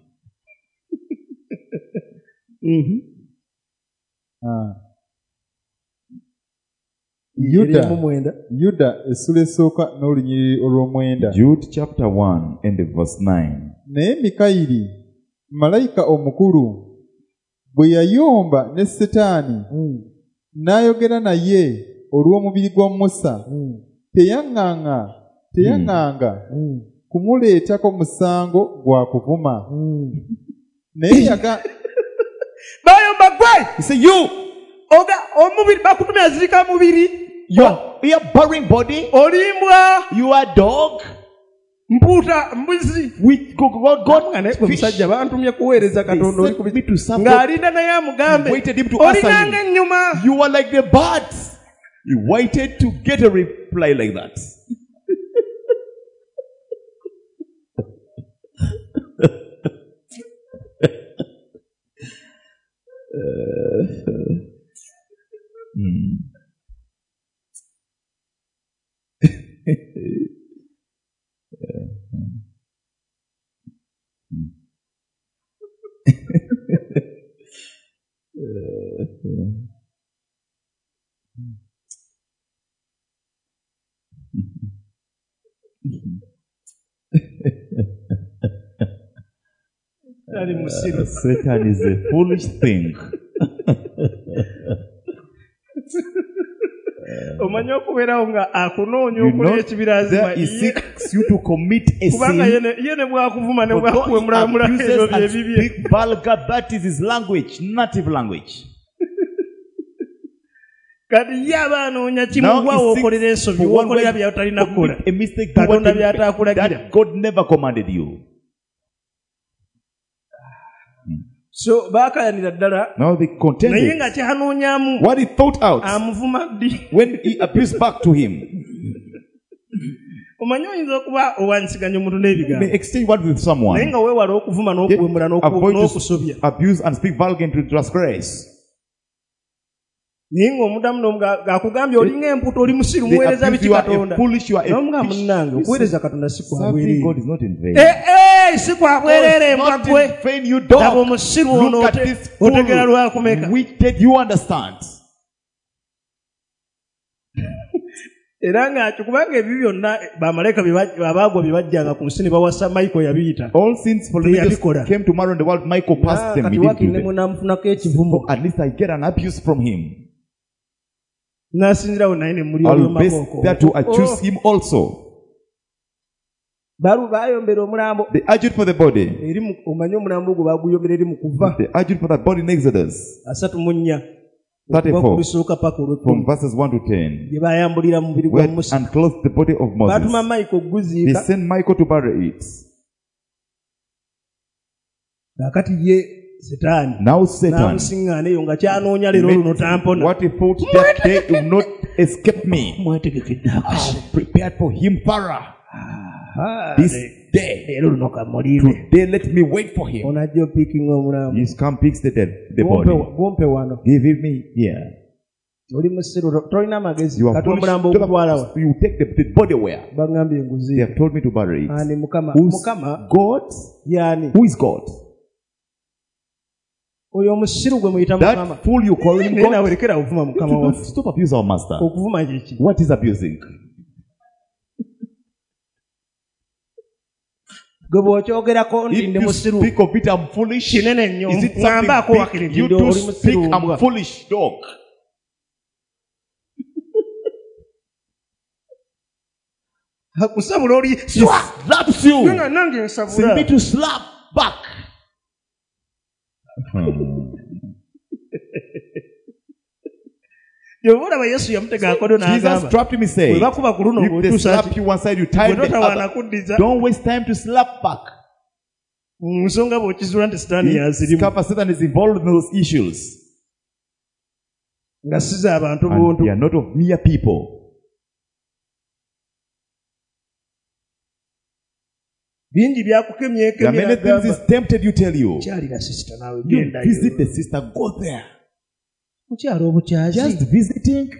Jude chapter 1 and verse 9. Naye Mikayiri, malayika omukulu, bwe yayomba ne Setaani, n'ayogera naye olw'omubiri gwa Musa, teyaŋŋanga kumuleetako musango gwa kuvuma. Naye bayomba gwe! He said, you! Oga, omubiri, bakutumya zirika mubiri. You are burying body. Olimbwa. You are dog. Mputa mbuzi with God musajja bantumye kuweereza Katonda oli kubiti ng'alinda naye amugambe olinanga ennyuma. You are like the birds. He waited to get a reply like that. Satan is a foolish thing. You know, there he seeks you to commit a sin. And speak vulgar, that is his language, native language. Now he seeks for one way to commit a mistake that God never commanded you. So now they contended what he thought out when he abused back to him. May exchange word with someone, yet avoid to abuse and speak vulgar into disgrace. They abuse you, are a foolish, you are a fish. Serving God is not in vain. Not in vain, you dog. Look at this fool. Wicked, you understand. All sins for religious came to marry in the world. Michael passed them. He didn't do them. At least I get an abuse from him. I'll base there to accuse him also. They argued for the body. They argued for the body in Exodus 34 from verses 1 to 10. Went and clothed the body of Moses. They sent Michael to bury it. Now Satan, what he thought that day will not escape me, I prepared for him para. This day, today let me wait for him. He's come, picks the body. Give it me here. You are foolish. You take the body where? They have told me to bury it. Who's God? Who is God? That fool you call him God? Stop abusing our master. What is abusing? If you speak of it, I'm foolish. Is it something big? You do speak, I'm foolish, dog. He slaps you. See me to slap back. Jesus trapped him, he said, if they slap you one side, you tie the other. Don't waste time to slap back. Discover Satan is involved in those issues. And they are not of mere people. There are many things he's tempted you, tell you. You visit the sister, go there. Just visiting.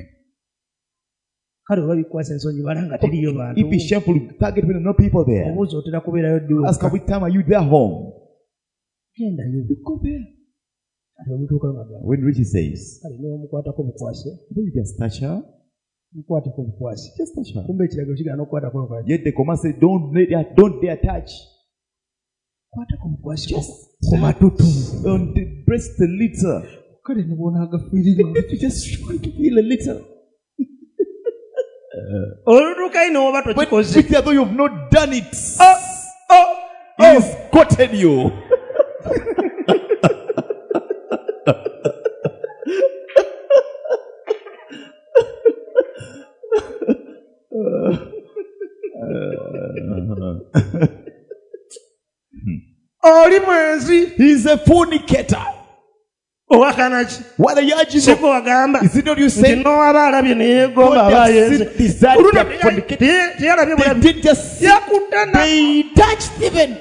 If it's shameful, target when no people there. Ask how much time are you there home? You go there. When Richie says, you just touch her. Just touch her. Yet the command says, don't dare touch. Just don't breast the litter. If you just feel a little. But though you have not done it, he's gotten you. He's a fornicator. What are you arguing for? Is it not you saying? They did just they touched even.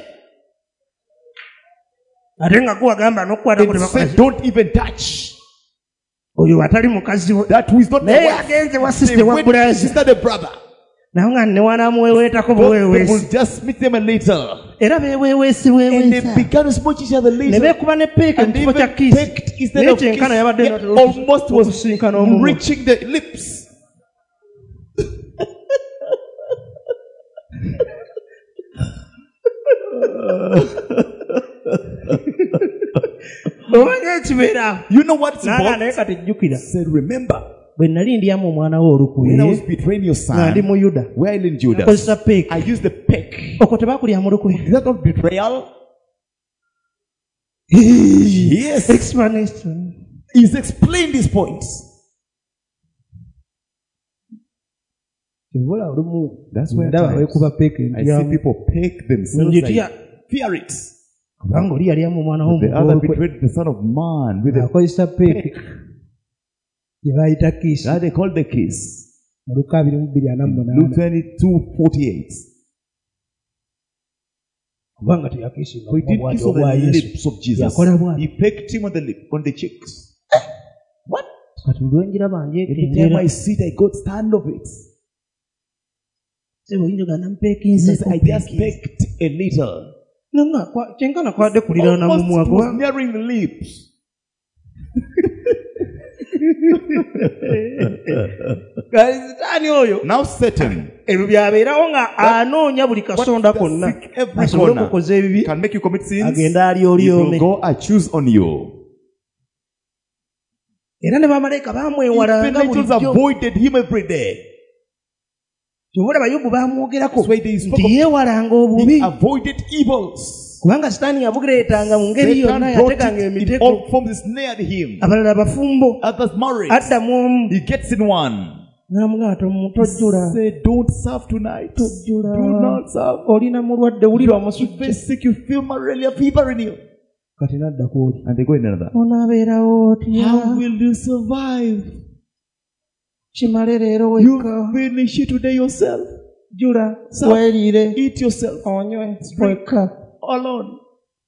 It said don't even touch. That who is not the wife. They went to sister the brother. Both people just meet them a little. And they began to smooch each other a little. And they even pecked instead of kiss. It almost was reaching the lips. You know what's important? Said, remember, when I was betraying your son, where in Judas, I used the peck. Is that not betrayal? Yes. Explanation. He's explained these points. That's why I see people peck themselves like fear it. The other betrayed the Son of Man with a peck. That they call the kiss. Luke 22:48. So he did kiss on the lips of Jesus. He pecked him on the lip, on the cheeks. What? Every time I sit, I got stand of it. Says, I just pecked a little. Almost was nearing the lips. Now Satan can make you commit sins. He will go and choose on you. Even angels avoided him every day. He avoided evils. Satan brought it in all forms, snared him. Others married. He gets in one. Say, don't serve tonight. Do not serve. You are sick, you feel malaria fever in you. And they go in another. How will you survive? You finish it today yourself. Eat yourself. Drink alone.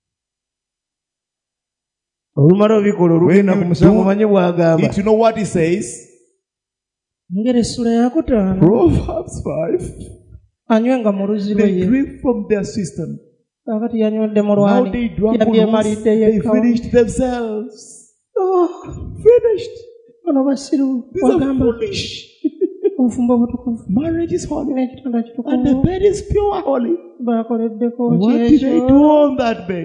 When you do it, you know what he says? Proverbs 5. They drink from their system. Now they drank once, they finished themselves. Finished. These are foolish. Marriage is holy. And the bed is pure holy. What did they do on that bed?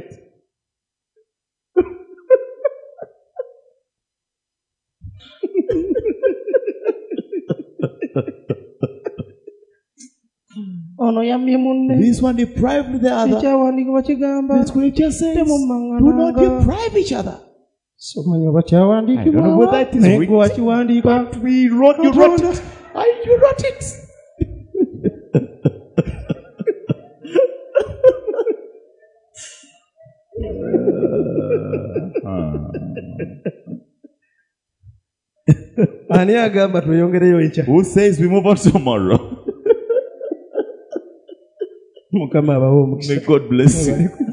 This one deprived the other. The scripture says, do not deprive each other. I don't know whether it is written, but you wrote it. You wrote it. Who says we move on tomorrow? May God bless you.